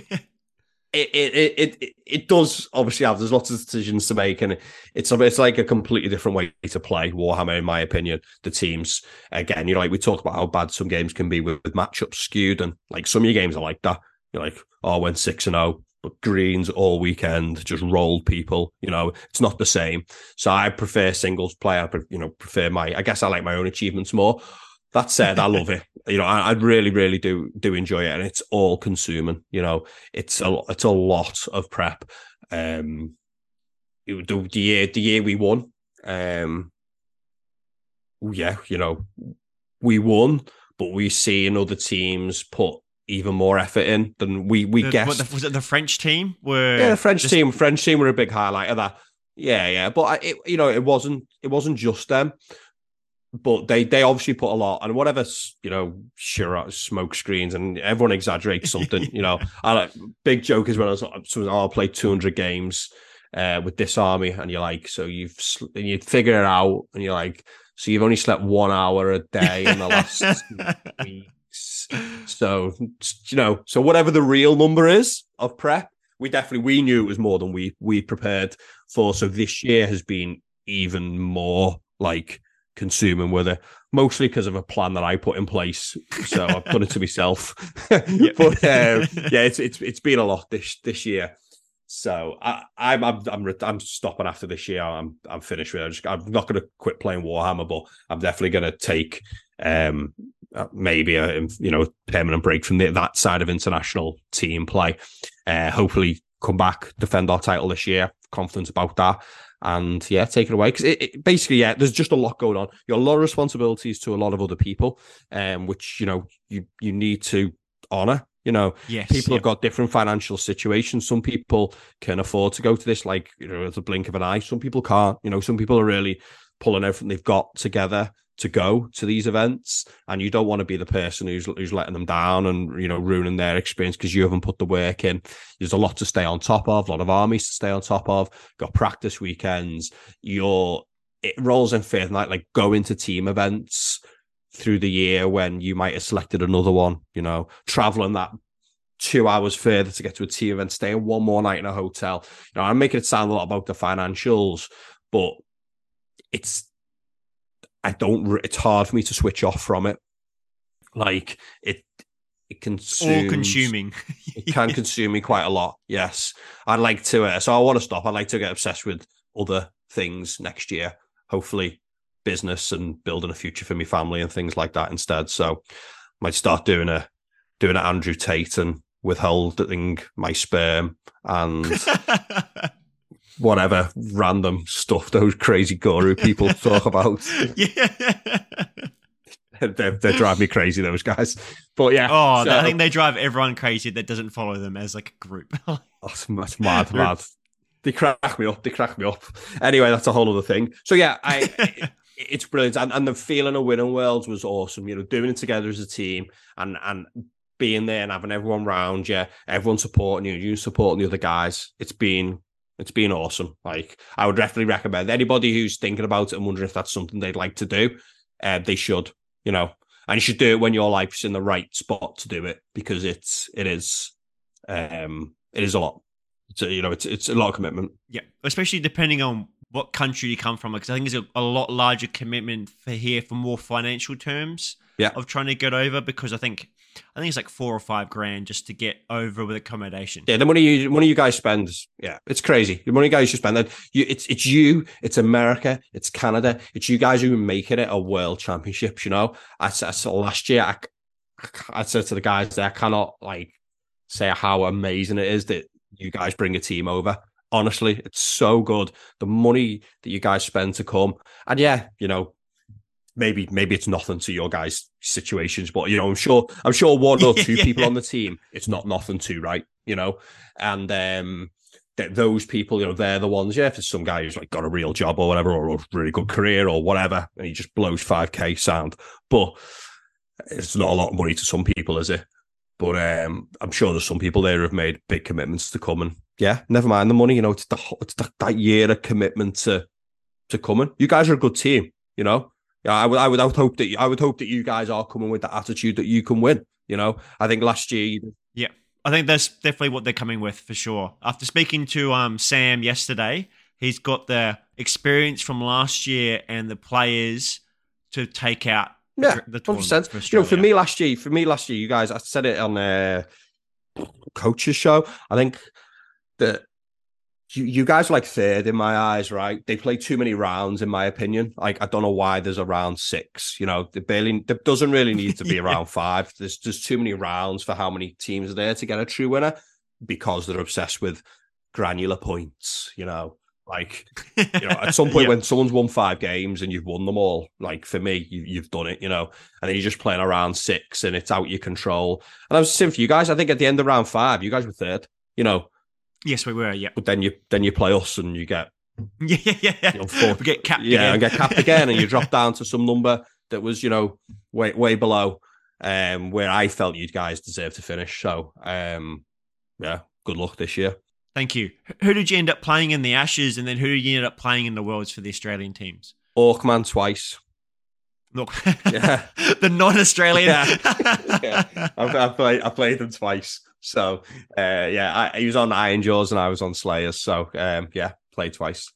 B: It does obviously have. There's lots of decisions to make, and it's like a completely different way to play Warhammer, in my opinion. The teams, again, like we talk about how bad some games can be with matchups skewed, and like some of your games are like that. You're like, I went 6-0, but greens all weekend just rolled people. It's not the same. So I prefer singles play. I prefer I guess I like my own achievements more. That said, I love it. I really, really do enjoy it, and it's all consuming. It's a lot of prep. The year we won, we won, but we see other teams put even more effort in than we guessed.
A: Was it the French team?
B: The French team were a big highlight of that. Yeah, but it wasn't just them. But they obviously put a lot, and whatever, sure, smoke screens, and everyone exaggerates something. I like big joke is when I'll play 200 games with this army, and you're like, so you figure it out, and you're like, so you've only slept 1 hour a day in the last weeks. So so whatever the real number is of prep, we knew it was more than we prepared for. So this year has been even more like consuming with it, mostly because of a plan that I put in place. So I've done it to myself. But it's been a lot this year. So I'm stopping after this year. I'm finished with it. I'm not going to quit playing Warhammer, but I'm definitely going to take maybe a permanent break from that side of international team play. Hopefully come back, defend our title this year. Confident about that. And take it away, because it basically, there's just a lot going on. You have a lot of responsibilities to a lot of other people, which you need to honor. People have got different financial situations. Some people can afford to go to this, like at the blink of an eye. Some people can't. Some people are really pulling everything they've got together to go to these events, and you don't want to be the person who's letting them down and ruining their experience because you haven't put the work in. There's a lot to stay on top of, a lot of armies to stay on top of. Got practice weekends. It rolls in fifth night, like going to team events through the year when you might have selected another one. Traveling that 2 hours further to get to a team event, staying one more night in a hotel. I'm making it sound a lot about the financials, but it's hard for me to switch off from it. Like it consumes,
A: all consuming.
B: It can consume me quite a lot. Yes. I'd like to, so I want to stop. I'd like to get obsessed with other things next year. Hopefully business and building a future for my family and things like that instead. So might start doing an Andrew Tate and withholding my sperm and whatever random stuff those crazy guru people talk about.
A: Yeah.
B: They drive me crazy, those guys. But yeah.
A: Oh,
B: so,
A: I think they drive everyone crazy that doesn't follow them as like a group.
B: that's mad. They crack me up. Anyway, that's a whole other thing. So yeah, it's brilliant. And the feeling of winning worlds was awesome. You know, doing it together as a team and being there and having everyone around you, everyone supporting you supporting the other guys. It's been awesome. Like, I would definitely recommend anybody who's thinking about it and wondering if that's something they'd like to do, they should, you know, and you should do it when your life's in the right spot to do it, because it is a lot. It's a lot of commitment.
A: Yeah, especially depending on what country you come from, because I think it's a lot larger commitment for more financial terms.
B: Yeah.
A: Of trying to get over, because I think it's like $4,000 or $5,000 just to get over with accommodation.
B: Yeah, the money you guys spend, it's crazy. The money you guys should spend, it's America, it's Canada, it's you guys who are making it a world championships. You know, I saw last year, I said to the guys there, I cannot say how amazing it is that you guys bring a team over. Honestly, it's so good. The money that you guys spend to come, and yeah, you know, maybe it's nothing to your guys' situations, but you know, I'm sure one or two people on the team, it's not nothing to, right? You know, and those people, you know, they're the ones. Yeah, if there's some guy who's got a real job or whatever, or a really good career or whatever, and he just blows 5K sound, but it's not a lot of money to some people, is it? But I'm sure there's some people there who've made big commitments to come, and yeah, never mind the money. You know, it's that year of commitment to coming. You guys are a good team, you know. Yeah, I would hope that you guys are coming with the attitude that you can win. You know, I think last year.
A: Yeah, I think that's definitely what they're coming with for sure. After speaking to Sam yesterday, he's got the experience from last year and the players to take out.
B: Yeah,
A: the
B: 100%. You know, for me last year, you guys, I said it on coach's show. I think that you guys are like third in my eyes, right? They play too many rounds, in my opinion. Like, I don't know why there's a round 6. You know, there doesn't really need to be a round 5. There's too many rounds for how many teams are there to get a true winner, because they're obsessed with granular points. You know. Like, you know, at some point when someone's won 5 games and you've won them all, like for me, you've done it, you know, and then you're just playing around 6 and it's out your control. And I was saying for you guys, I think at the end of round 5, you guys were third, you know.
A: Yes, we were, yeah.
B: But then you play us and you get
A: we get capped again.
B: and get capped again, and you drop down to some number that was, you know, way below where I felt you guys deserved to finish. So yeah, good luck this year.
A: Thank you. Who did you end up playing in the Ashes, and then who did you end up playing in the Worlds for the Australian teams?
B: Orkman twice.
A: Look, the non-Australian.
B: Yeah. I played them twice. So he was on Iron Jaws and I was on Slayers. So played twice.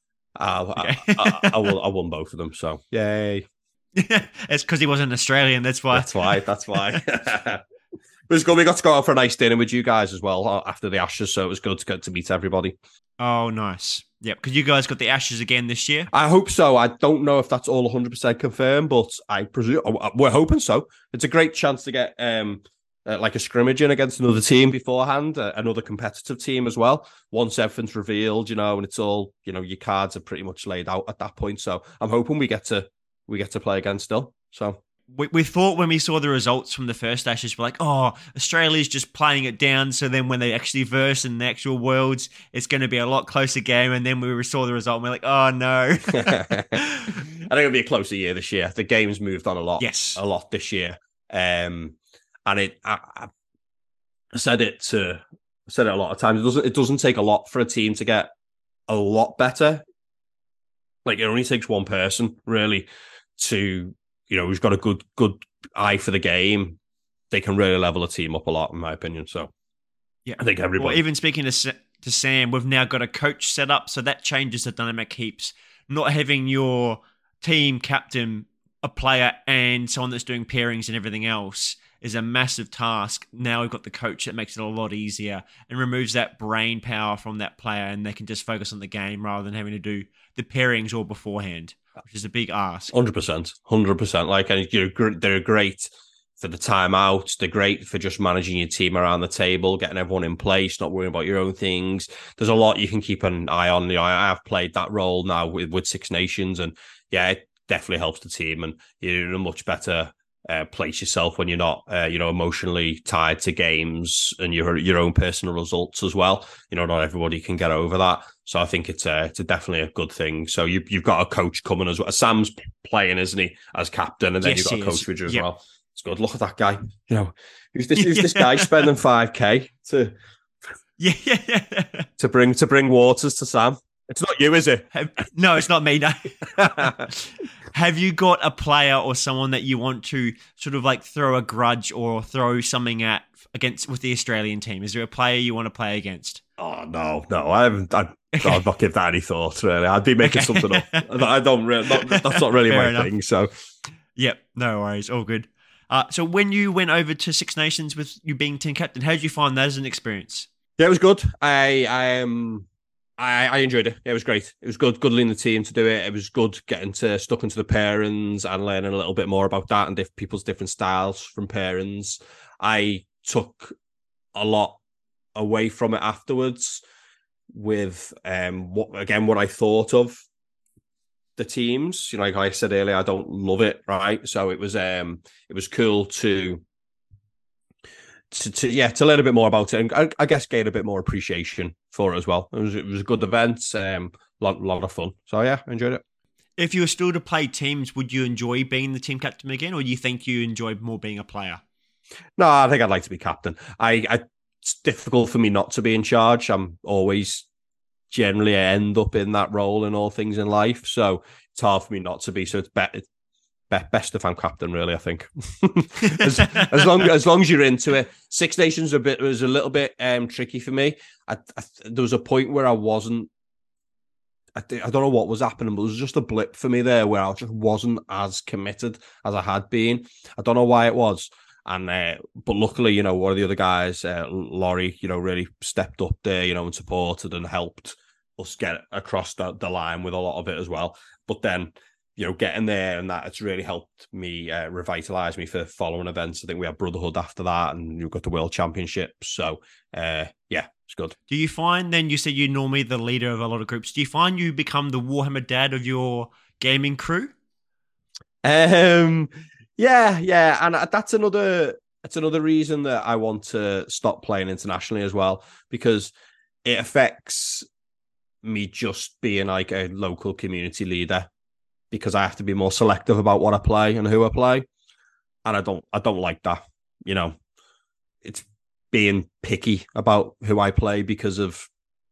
B: I won both of them. So yay!
A: It's because he wasn't Australian. That's why.
B: That's why. It was good. We got to go out for a nice dinner with you guys as well after the Ashes, so it was good to get to meet everybody.
A: Oh, nice. Yep, because you guys got the Ashes again this year.
B: I hope so. I don't know if that's all 100% confirmed, but I presume we're hoping so. It's a great chance to get like a scrimmage in against another team beforehand, another competitive team as well. Once everything's revealed, you know, and it's all, you know, your cards are pretty much laid out at that point. So I'm hoping we get to play again still. So.
A: We thought when we saw the results from the first Ashes, we're like, oh, Australia's just playing it down. So then when they actually verse in the actual Worlds, it's going to be a lot closer game. And then we saw the result and we're like, oh, no.
B: I think it'll be a closer year this year. The game's moved on a lot.
A: Yes.
B: A lot this year. And I said it a lot of times. It doesn't take a lot for a team to get a lot better. Like, it only takes one person, really, to... You know, who's got a good eye for the game, they can really level a team up a lot, in my opinion. So, yeah, I think everybody.
A: Well, even speaking to Sam, we've now got a coach set up, so that changes the dynamic heaps. Not having your team captain, a player, and someone that's doing pairings and everything else is a massive task. Now we've got the coach that makes it a lot easier and removes that brain power from that player, and they can just focus on the game rather than having to do the pairings all beforehand, which is a big ask.
B: 100%. Like, and they're great for the timeouts. They're great for just managing your team around the table, getting everyone in place, not worrying about your own things. There's a lot you can keep an eye on. I've played that role now with Six Nations, and yeah, it definitely helps the team, and you're in a much better place yourself when you're not, emotionally tied to games and your own personal results as well. Not everybody can get over that. So I think it's definitely a good thing. So you've got a coach coming as well. Sam's playing, isn't he, as captain, and then you've got a coach with you as well. It's good. Look at that guy. Who's this guy spending $5,000 to bring waters to Sam? It's not you, is it?
A: No, it's not me. No. Have you got a player or someone that you want to sort of like throw a grudge or throw something against with the Australian team? Is there a player you want to play against?
B: Oh no, I'd not give that any thought. Really, I'd be making something up. I don't really. That's not really my thing. So,
A: yep, no worries, all good. So when you went over to Six Nations with you being team captain, how did you find that as an experience?
B: Yeah, it was good. I enjoyed it. It was great. It was good leading the team to do it. It was good getting stuck into the pairings and learning a little bit more about that and people's different styles from pairings. I took a lot away from it afterwards with what I thought of the teams. Like I said earlier, I don't love it, right? So it was cool to learn a bit more about it, and I guess gain a bit more appreciation for it as well. It was a good event, lot of fun. So yeah, I enjoyed it.
A: If you were still to play teams, would you enjoy being the team captain again, or do you think you enjoyed more being a player?
B: No, I think I'd like to be captain. It's difficult for me not to be in charge. I'm always generally end up in that role in all things in life, so it's hard for me not to be. So it's best if I'm captain, really. I think as long as you're into it. Six Nations was a little bit tricky for me. There was a point where I wasn't. I don't know what was happening, but it was just a blip for me there where I just wasn't as committed as I had been. I don't know why it was. And but luckily, one of the other guys, Laurie, really stepped up there, and supported and helped us get across the line with a lot of it as well. But then, getting there and that, it's really helped me revitalize me for following events. I think we had Brotherhood after that, and you've got the World Championships. So it's good. Do
A: you find then, you said you're normally the leader of a lot of groups, do you find you become the Warhammer dad of your gaming crew?
B: Yeah, and that's another reason that I want to stop playing internationally as well, because it affects me just being like a local community leader, because I have to be more selective about what I play and who I play, and I don't like that. It's being picky about who I play because of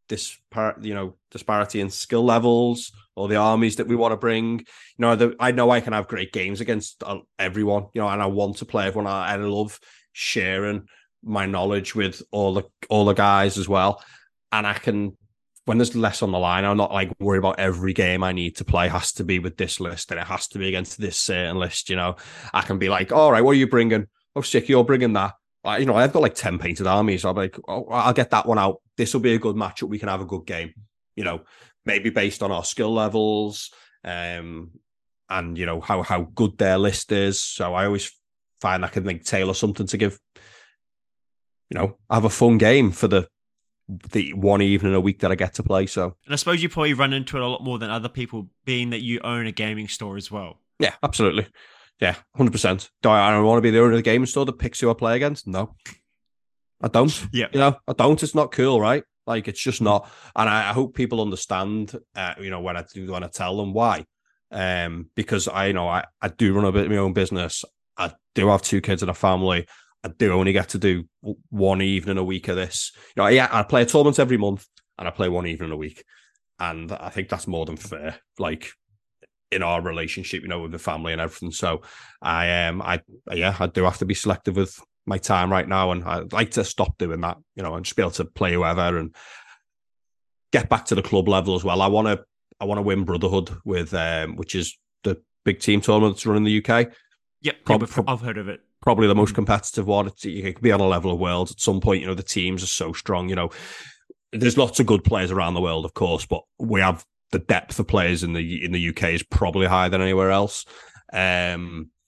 B: disparity in skill levels or the armies that we want to bring. I know I can have great games against everyone, and I want to play everyone. I love sharing my knowledge with all the guys as well. And I can, when there's less on the line, I'm not like worried about every game I need to play has to be with this list and it has to be against this certain list. I can be like, all right, what are you bringing? Oh, sick, you're bringing that. I've got like 10 painted armies. So I'm like, oh, I'll get that one out. This will be a good matchup. We can have a good game, maybe based on our skill levels, and how good their list is. So I always find I can tailor something to give, have a fun game for the one evening a week that I get to play. So,
A: and I suppose you probably run into it a lot more than other people, being that you own a gaming store as well.
B: Yeah, absolutely. Yeah, 100%. Do I want to be the owner of the gaming store that picks who I play against? No, I don't.
A: Yeah,
B: I don't. It's not cool, right? Like, it's just not. And I hope people understand, when I tell them why. Because I do run a bit of my own business. I do have 2 kids and a family. I do only get to do one evening a week of this. I play a tournament every month and I play one evening a week. And I think that's more than fair, like, in our relationship, with the family and everything. So I do have to be selective with my time right now. And I'd like to stop doing that, and just be able to play whoever and get back to the club level as well. I want to win Brotherhood with, which is the big team tournament that's run in the UK.
A: Yep, I've heard of it.
B: Probably the most competitive one. It could be on a level of Worlds at some point. The teams are so strong. There's lots of good players around the world, of course, but we have the depth of players in the UK is probably higher than anywhere else.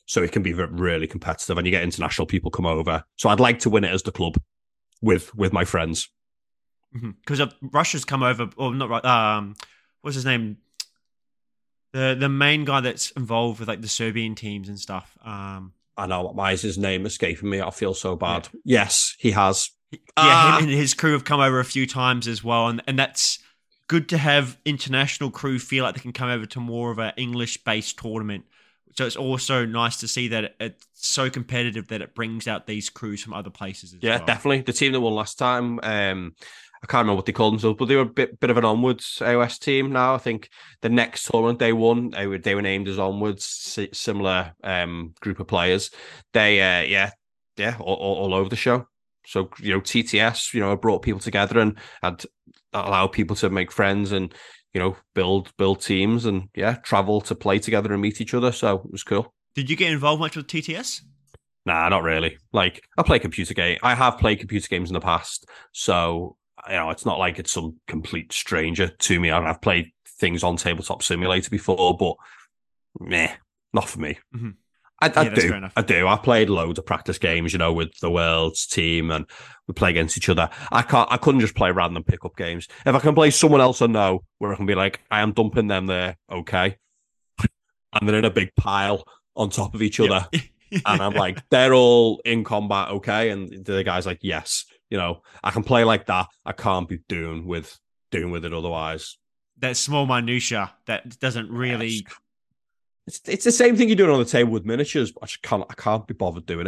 B: So it can be really competitive, and you get international people come over. So I'd like to win it as the club with my friends.
A: Because Russia's come over, or not right. What's his name? The main guy that's involved with like the Serbian teams and stuff.
B: I know, why is his name escaping me? I feel so bad. Yeah. Yes, he has.
A: Yeah, him and his crew have come over a few times as well, and that's good to have international crew feel like they can come over to more of an English-based tournament. So it's also nice to see that it's so competitive that it brings out these crews from other places as well.
B: Yeah, definitely. The team that won last time, I can't remember what they called themselves, but they were a bit of an onwards AOS team now. I think the next tournament they won, they were named as onwards, similar group of players. They, all over the show. So, TTS, brought people together and had allowed people to make friends and, build teams and, travel to play together and meet each other. So it was cool.
A: Did you get involved much with TTS?
B: Nah, not really. Like, I play computer game. I have played computer games in the past. So, it's not like it's some complete stranger to me. I've played things on Tabletop Simulator before, but not for me.
A: Mm-hmm.
B: I do. I played loads of practice games, with the Worlds team, and we play against each other. I couldn't just play random pickup games. If I can play someone else I know, where I can be like, I am dumping them there, okay, and they're in a big pile on top of each other, and I'm like, they're all in combat, okay, and the guy's like, yes, I can play like that. I can't be doing with it otherwise.
A: That small minutia that doesn't really.
B: It's the same thing you're doing on the table with miniatures, but I can't be bothered doing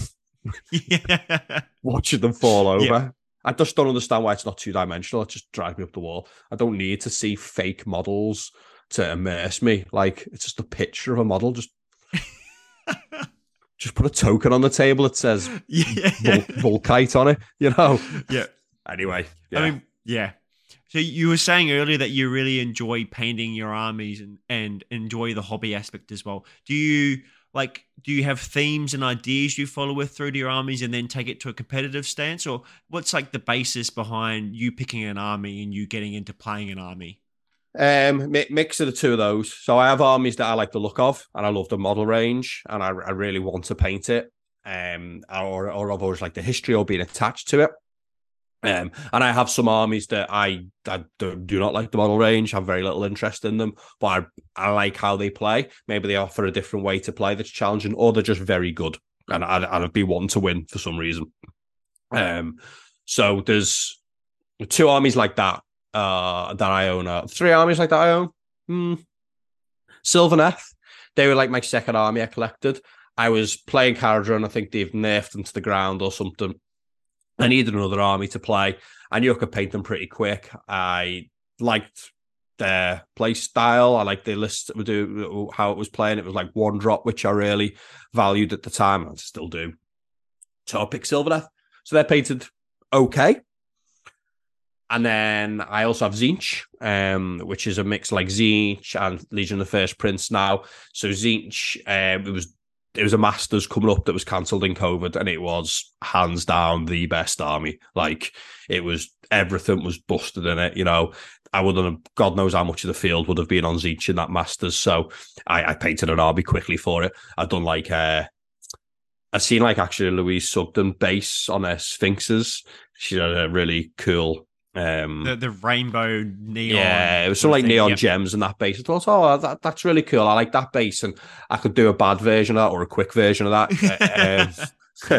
B: it. Watching them fall over. Yeah. I just don't understand why it's not 2-dimensional. It just drives me up the wall. I don't need to see fake models to immerse me. Like, it's just a picture of a model. Just put a token on the table that says Volkite on it,
A: Yeah.
B: Anyway. Yeah.
A: I mean, yeah. So you were saying earlier that you really enjoy painting your armies and enjoy the hobby aspect as well. Do you have themes and ideas you follow with through to your armies and then take it to a competitive stance? Or what's like the basis behind you picking an army and you getting into playing an army?
B: Mix of the two of those. So I have armies that I like the look of and I love the model range and I really want to paint it. Or I've always liked the history or being attached to it. And I have some armies that I do not like the model range, have very little interest in them, but I like how they play. Maybe they offer a different way to play that's challenging, or they're just very good, and I'd be wanting to win for some reason. So there's 2 armies like that that I own. 3 armies like that I own. Sylvaneth, they were like my second army I collected. I was playing Kharadron, I think they've nerfed them to the ground or something. I needed another army to play. I knew I could paint them pretty quick. I liked their play style. I liked the list how it was playing. It was like 1 drop, which I really valued at the time, and I still do. So I picked Sylvaneth. So they're painted okay. And then I also have Tzeentch, which is a mix like Tzeentch and Legion of the First Prince now. So Tzeentch, it was a Masters coming up that was cancelled in COVID, and it was hands down the best army. Like, everything was busted in it. I wouldn't have, God knows how much of the field would have been on Tzeentch in that Masters. So I painted an army quickly for it. I've done I've seen actually Louise Sugden base on her Sphinxes. She had a really cool.
A: The rainbow neon.
B: Yeah, it was some neon gems in that base. I thought, that's really cool. I like that base, and I could do a bad version of that or a quick version of that.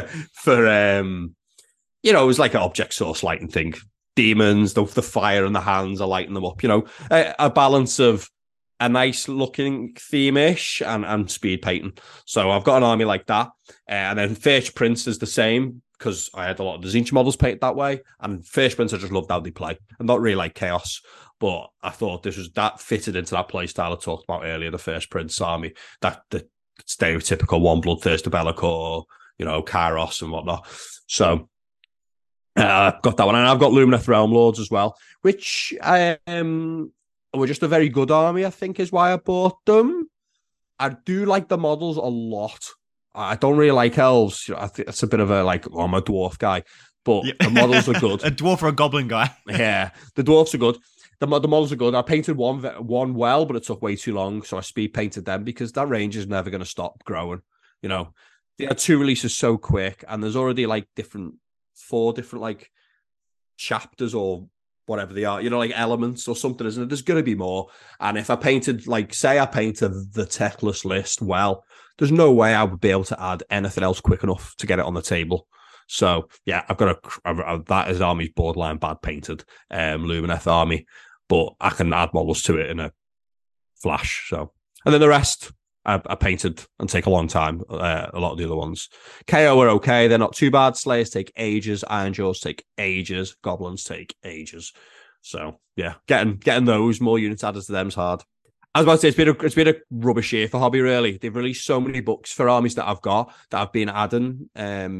B: It was like an object source lighting thing. Demons, the fire and the hands are lighting them up. A balance of a nice looking theme-ish and speed painting. So I've got an army like that, and then First Prince is the same, because I had a lot of the Tzeentch models painted that way. And First Prince, I just loved how they play. I'm not really like Chaos, but I thought that fitted into that play style I talked about earlier, the First Prince army, that the stereotypical one Bloodthirster Be'lakor, Kairos and whatnot. So I've got that one. And I've got Lumineth Realm Lords as well, which were just a very good army, I think, is why I bought them. I do like the models a lot. I don't really like elves. I think it's a bit of I'm a dwarf guy, but the models are good.
A: A dwarf or a goblin guy.
B: Yeah, the dwarfs are good. The models are good. I painted one well, but it took way too long, so I speed painted them because that range is never going to stop growing. You know, they had 2 releases so quick, and there's already like 4 different like chapters or whatever they are, like elements or something, isn't it? There's going to be more. And if I painted, like, say I painted the Techless list, well, there's no way I would be able to add anything else quick enough to get it on the table. So, yeah, I've got that is army's borderline bad painted, Lumineth army, but I can add models to it in a flash. So, and then the rest, I painted and take a long time. A lot of the other ones. KO are okay. They're not too bad. Slayers take ages. Ironjaws take ages. Goblins take ages. So yeah, getting those more units added to them is hard. I was about to say it's been a rubbish year for hobby. Really, they've released so many books for armies that I've got that I've been adding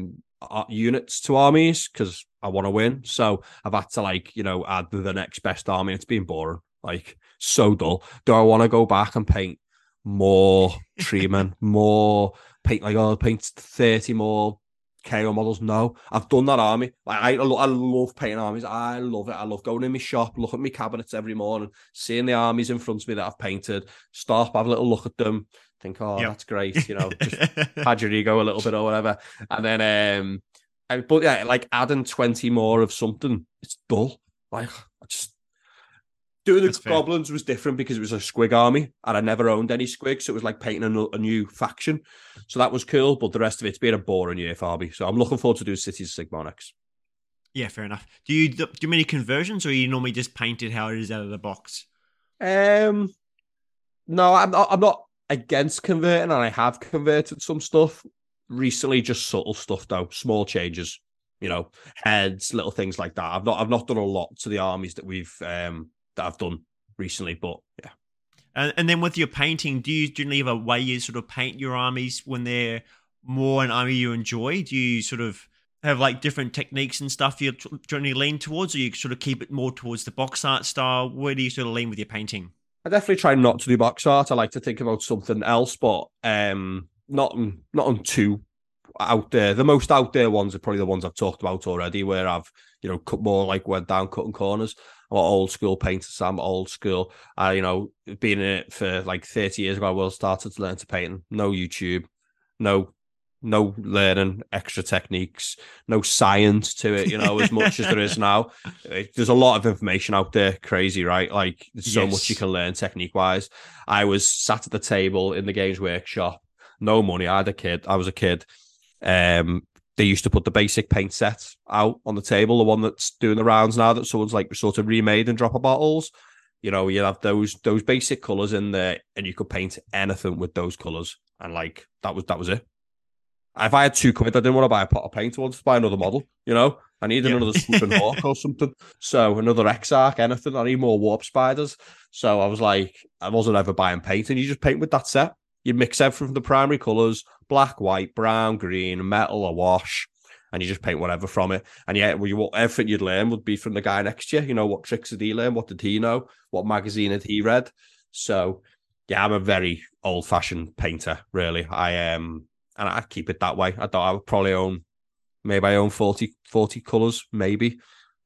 B: units to armies because I want to win. So I've had to add the next best army. It's been boring, like so dull. Do I want to go back and paint more treatment, more paint, paint 30 more KO models? No, I've done that army. Like I love painting armies. I love it. I love going in my shop, look at my cabinets every morning, seeing the armies in front of me that I've painted, stop, have a little look at them, think, that's great, just pad your ego a little bit or whatever. And then but yeah, like adding 20 more of something, it's dull. Like I just doing the goblins was different because it was a squig army and I never owned any squigs, so it was like painting a new faction. So that was cool, but the rest of it's been a boring year for hobby. So I'm looking forward to doing Cities of Sigmar next.
A: Yeah, fair enough. Do you do many conversions, or you normally just paint it how it is out of the box?
B: No, I'm not against converting, and I have converted some stuff recently. Just subtle stuff though, small changes. Heads, little things like that. I've not done a lot to the armies that we've that I've done recently, but yeah.
A: And then with your painting, do you generally have a way you sort of paint your armies when they're more an army you enjoy? Do you sort of have like different techniques and stuff you generally lean towards, or you sort of keep it more towards the box art style? Where do you sort of lean with your painting?
B: I definitely try not to do box art. I like to think about something else, but not on too out there. The most out there ones are probably the ones I've talked about already, where I've cut more, like went down cutting corners. I'm an old school painter, Sam. Old school. I been in it for like 30 years ago. I will started to learn to paint. No YouTube, no learning extra techniques, no science to it. As much as there is now. There's a lot of information out there. Crazy, right? Like there's so much you can learn technique wise. I was sat at the table in the Games Workshop. No money. I was a kid. They used to put the basic paint set out on the table, the one that's doing the rounds now that someone's like sort of remade in dropper bottles. You have those basic colours in there, and you could paint anything with those colours. And like that was it. If I had £2, I didn't want to buy a pot of paint. I wanted to buy another model. I needed another Swooping Hawk or something. So another Exarch, anything. I need more Warp Spiders. So I was like, I wasn't ever buying paint, and you just paint with that set. You mix everything from the primary colours, black, white, brown, green, metal, or wash, and you just paint whatever from it. And yeah, everything you'd learn would be from the guy next to you. What tricks did he learn? What did he know? What magazine had he read? So yeah, I'm a very old-fashioned painter, really. I am, and I keep it that way. I would probably own 40 colours, maybe.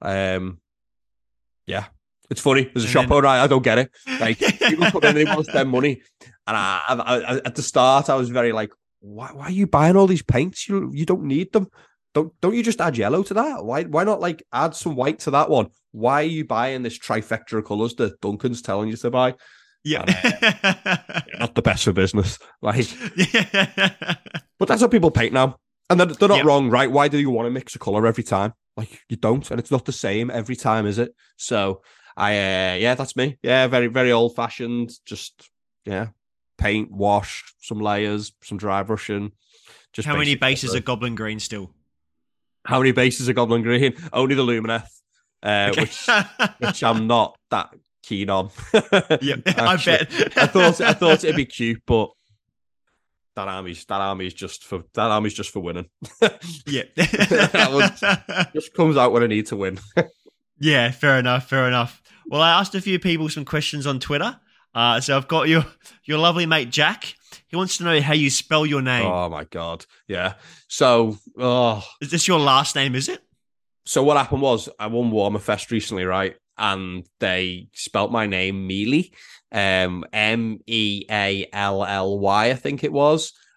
B: Yeah. It's funny. There's a shop owner. I don't get it. Like people come in, they want to spend money, and I at the start I was very like, why are you buying all these paints? You don't need them. Don't you just add yellow to that? Why not like add some white to that one? Why are you buying this trifecta of colours that Duncan's telling you to buy?
A: Yeah,
B: not the best for business. Like, but that's how people paint now, and they're not wrong, right? Why do you want to mix a colour every time? Like you don't, and it's not the same every time, is it? So. That's me. Yeah, very, very old fashioned. Just paint, wash, some layers, some dry brushing.
A: Just how many bases are Goblin Green still?
B: How many bases are Goblin Green? Only the Lumineth, which I'm not that keen on.
A: Yeah, I bet.
B: I thought it'd be cute, but that army's just for winning.
A: Yeah,
B: that one just comes out when I need to win.
A: Yeah, fair enough. Well, I asked a few people some questions on Twitter. So I've got your lovely mate, Jack. He wants to know how you spell your name.
B: Oh, my God. Yeah. So,
A: is this your last name, is it?
B: So what happened was I won Warhammerfest recently, right? And they spelt my name Mealy, Meally, I think it was.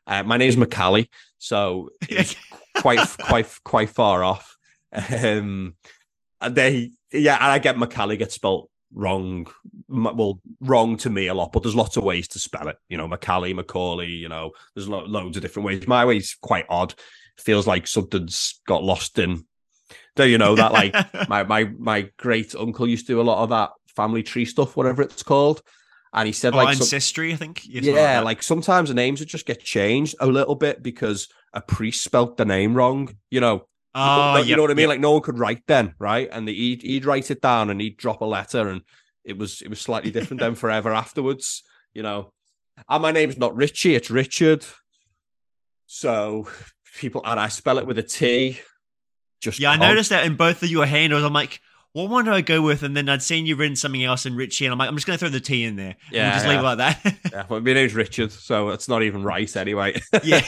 B: My name's Macaulay, so it's quite far off. And I get Macaulay gets spelled wrong. Well, wrong to me a lot, but there's lots of ways to spell it. Macaulay, Macaulay. There's loads of different ways. My way's quite odd. Feels like something's got lost in. Do you know that? Like my great uncle used to do a lot of that family tree stuff, whatever it's called. And he said,
A: ancestry, I think.
B: Yeah, like sometimes the names would just get changed a little bit because a priest spelt the name wrong. You know what I mean? Yep. Like no one could write then, right? And he'd write it down and he'd drop a letter, and it was slightly different then forever afterwards. And my name's not Richie, it's Richard. So and I spell it with a T.
A: I noticed that in both of your handles. I'm like, what one do I go with? And then I'd seen you written something else in Richie, and I'm like, I'm just going to throw the T in there. Yeah, we'll just leave it like that.
B: Yeah, well, my name's Richard, so it's not even right anyway.
A: Yeah.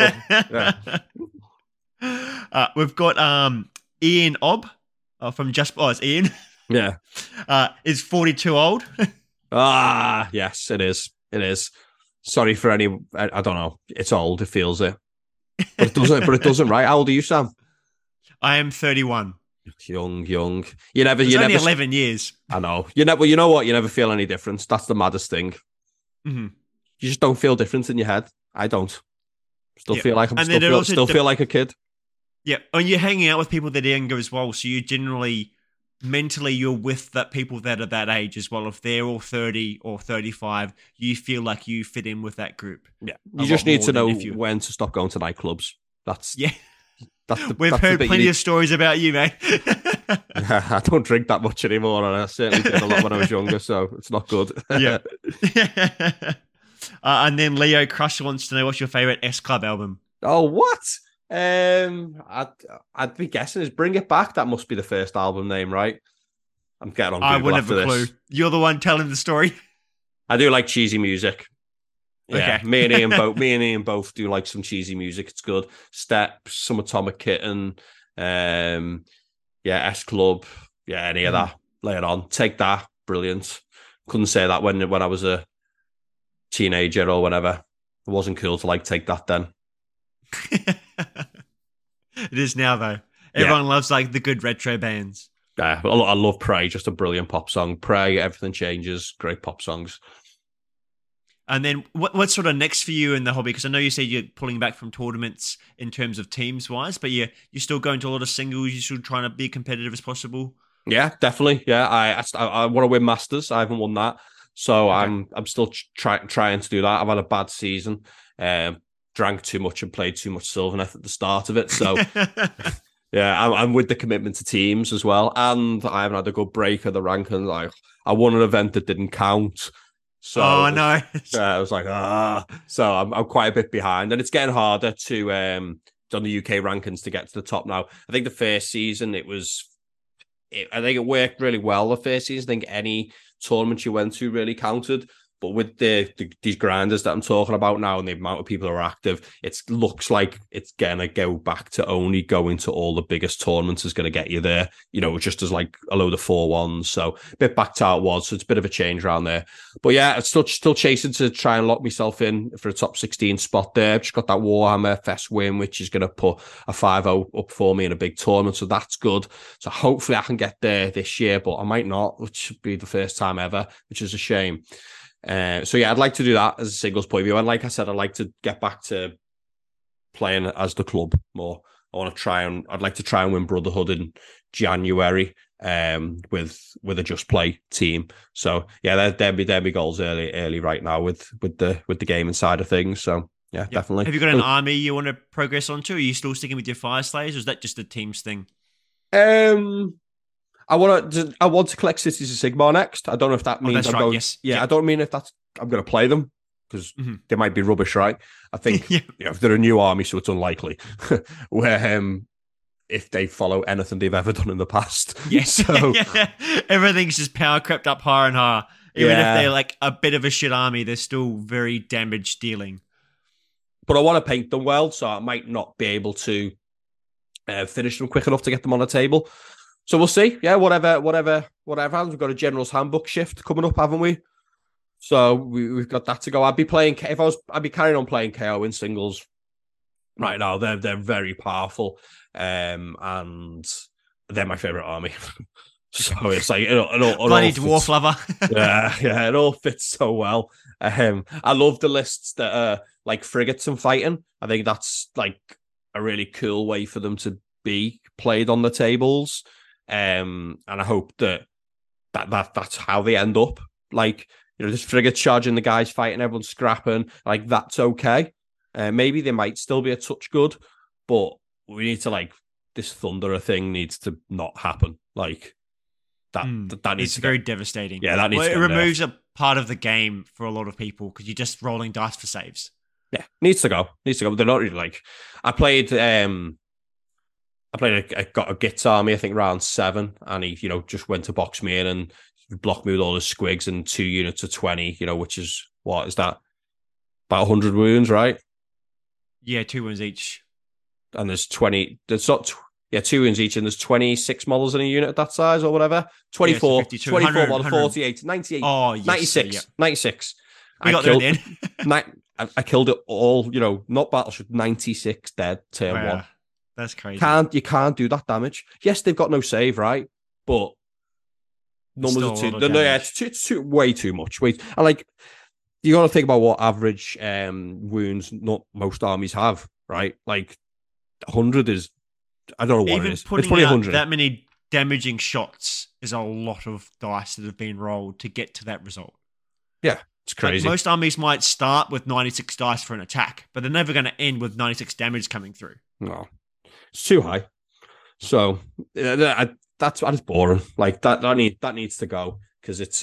A: We've got Ian Obb from Just... Oh, it's Ian.
B: Yeah.
A: Is 42 old?
B: Yes, it is. It is. Sorry for any... I don't know. It's old. It feels it. But it doesn't, right? How old are you, Sam?
A: I am 31.
B: Young.
A: It's only 11 years.
B: I know. You know what? You never feel any difference. That's the maddest thing.
A: Mm-hmm.
B: You just don't feel difference in your head. I don't. Feel like I'm still feel like a kid.
A: Yeah. And you're hanging out with people that are younger as well. So you generally, mentally, you're with that people that are that age as well. If they're all 30 or 35, you feel like you fit in with that group.
B: Yeah. You just need to know when to stop going to nightclubs.
A: We've heard plenty of stories about you, mate.
B: I don't drink that much anymore, and I certainly did a lot when I was younger, so it's not good.
A: Yeah. And then Leo Crush wants to know, what's your favourite S Club album?
B: Oh, what? I'd be guessing is Bring It Back. That must be the first album name, right? I'm getting on Google.
A: I wouldn't have a clue. You're the one telling the story.
B: I do like cheesy music. Yeah,
A: okay.
B: me and Ian both do like some cheesy music. It's good. Steps, some Atomic Kitten, S Club, any of that. Lay it on. Take That, brilliant. Couldn't say that when I was a teenager or whatever. It wasn't cool to like Take That then.
A: It is now though. Everyone loves like the good retro bands.
B: Yeah, I love Pray, just a brilliant pop song. Pray, Everything Changes, great pop songs.
A: And then what's sort of next for you in the hobby? Because I know you said you're pulling back from tournaments in terms of teams-wise, but you're still going to a lot of singles. You're still trying to be competitive as possible.
B: Yeah, definitely. Yeah, I want to win Masters. I haven't won that, so okay. I'm still trying to do that. I've had a bad season. Drank too much and played too much Sylvaneth at the start of it. So yeah, I'm with the commitment to teams as well. And I haven't had a good break of the rankings. Like I won an event that didn't count. So
A: no.
B: I was like, So I'm quite a bit behind, and it's getting harder to on the UK rankings to get to the top now. I think the first season I think it worked really well. The first season, I think any tournament you went to really counted. But with these grinders that I'm talking about now and the amount of people who are active, it looks like it's going to go back to only going to all the biggest tournaments is going to get you there, just as like a load of 4-1s. So a bit back to how it was. So it's a bit of a change around there. But yeah, it's still chasing to try and lock myself in for a top 16 spot there. I've just got that Warhammer Fest win, which is going to put a 5-0 up for me in a big tournament. So that's good. So hopefully I can get there this year, but I might not, which would be the first time ever, which is a shame. So yeah, I'd like to do that as a singles point of view, and like I said, I'd like to get back to playing as the club more. I'd like to try and win Brotherhood in January, with a Just Play team. So yeah, they'd be goals early right now with the gaming side of things. So yeah, definitely.
A: Have you got an army you want to progress onto? Are you still sticking with your Fire Slayers, or is that just a teams thing?
B: I want to collect Cities of Sigmar next. I don't know if that means I'm going. Yes. Yeah, I don't mean if I'm going to play them because they might be rubbish, right? I think if they're a new army, so it's unlikely. Where if they follow anything they've ever done in the past, so
A: everything's just power crept up higher and higher. Even if they're like a bit of a shit army, they're still very damage dealing.
B: But I want to paint them well, so I might not be able to finish them quick enough to get them on the table. So we'll see. Yeah, whatever happens. We've got a General's Handbook shift coming up, haven't we? So we've got that to go. I'd be carrying on playing KO in singles right now. They're very powerful, and they're my favorite army. So it's like
A: bloody dwarf lover.
B: yeah, it all fits so well. I love the lists that are like frigates and fighting. I think that's like a really cool way for them to be played on the tables. And I hope that's how they end up. Like, this frigate charging the guys fighting, everyone's scrapping. Like, that's okay. Maybe they might still be a touch good, but we need to this Thunderer thing needs to not happen. Like that needs
A: it's very devastating.
B: Yeah, that needs to
A: it removes a part of the game for a lot of people because you're just rolling dice for saves.
B: Yeah, needs to go. They're not really I played I got a Gitz army, I think round 7, and he, just went to box me in and blocked me with all his squigs and 2 units of 20, which is, what is that? About 100 wounds, right?
A: Yeah, 2 wounds each.
B: And there's 20, there's not, 2 wounds each, and there's 26 models in a unit at that size or whatever. 24,
A: yeah,
B: 24 model, 48, 98,
A: oh, yes,
B: 96,
A: yeah.
B: 96.
A: We got there in the end.
B: I killed it all, not battleship, 96 dead, turn 1.
A: That's crazy.
B: You can't do that damage. Yes, they've got no save, right? But numbers are too. It's way too much. And you got to think about what average wounds not most armies have, right? 100 is, I don't know what it is. It's probably 100.
A: That many damaging shots is a lot of dice that have been rolled to get to that result.
B: Yeah, it's crazy.
A: Most armies might start with 96 dice for an attack, but they're never going to end with 96 damage coming through.
B: No, it's too high. So that's boring. That needs to go because it's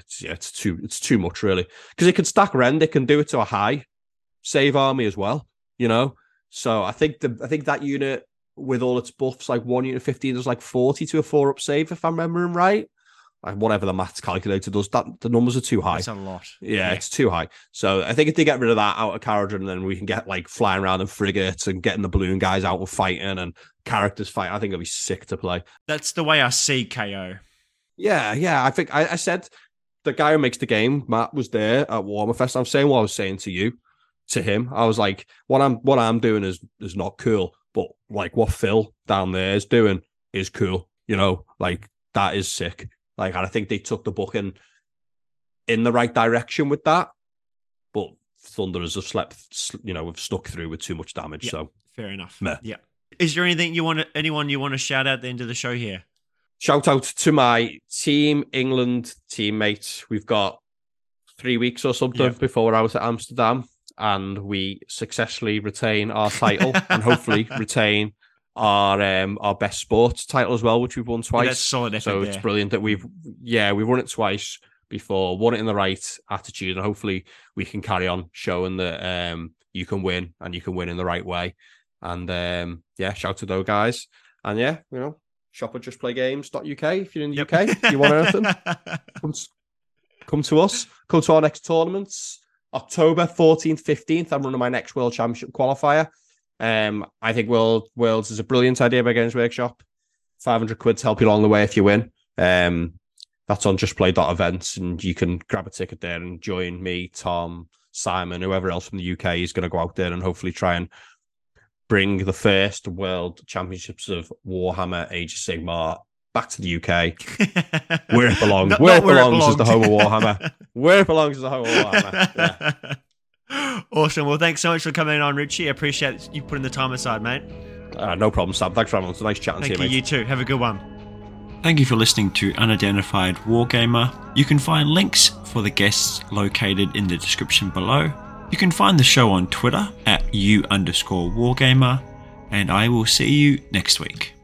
B: too much really. Because it can stack rend, it can do it to a high save army as well. So I think that unit with all its buffs, 1 unit 15 does 40 to a 4-up save if I'm remembering right. Whatever the maths calculator does, the numbers are too high.
A: That's a lot.
B: Yeah, it's too high. So I think if they get rid of that out of Caradhran, then we can get flying around in frigates and getting the balloon guys out and fighting and characters fight. I think it'll be sick to play.
A: That's the way I see KO.
B: Yeah. I think I said the guy who makes the game, Matt, was there at Warhammerfest. I'm saying what I was saying to him. I was like, what I'm doing is not cool, but what Phil down there is doing is cool. That is sick. And I think they took the book in the right direction with that. But Thunderers have stuck through with too much damage.
A: Yeah,
B: so
A: fair enough.
B: Meh.
A: Yeah. Is there anything anyone you want to shout out at the end of the show here?
B: Shout out to my Team England teammates. We've got 3 weeks or something before I was at Amsterdam, and we successfully retain our title and hopefully retain our best sports title as well, which we've won twice.
A: That's solid.
B: So it's brilliant that we've won it twice before, won it in the right attitude, and hopefully we can carry on showing that you can win and you can win in the right way. And shout out to those guys. And shop at justplaygames.uk if you're in the UK, you want anything, come to us. Come to our next tournaments. October 14th, 15th, I'm running my next World Championship qualifier. I think Worlds is a brilliant idea by Games Workshop. 500 quid to help you along the way if you win. That's on justplay.events, and you can grab a ticket there and join me, Tom, Simon, whoever else from the UK is going to go out there and hopefully try and bring the first World Championships of Warhammer Age of Sigmar back to the UK. Where it belongs. Where it belongs is the home of Warhammer. Where it belongs is the home of Warhammer. Yeah.
A: Awesome. Well, thanks so much for coming on, Richie. I appreciate you putting the time aside, mate.
B: No problem, Sam. Thanks for having us. It's nice chatting to you, mate.
A: You too. Have a good one. Thank you for listening to Unidentified Wargamer. You can find links for the guests located in the description below. You can find the show on Twitter at @U_Wargamer, and I will see you next week.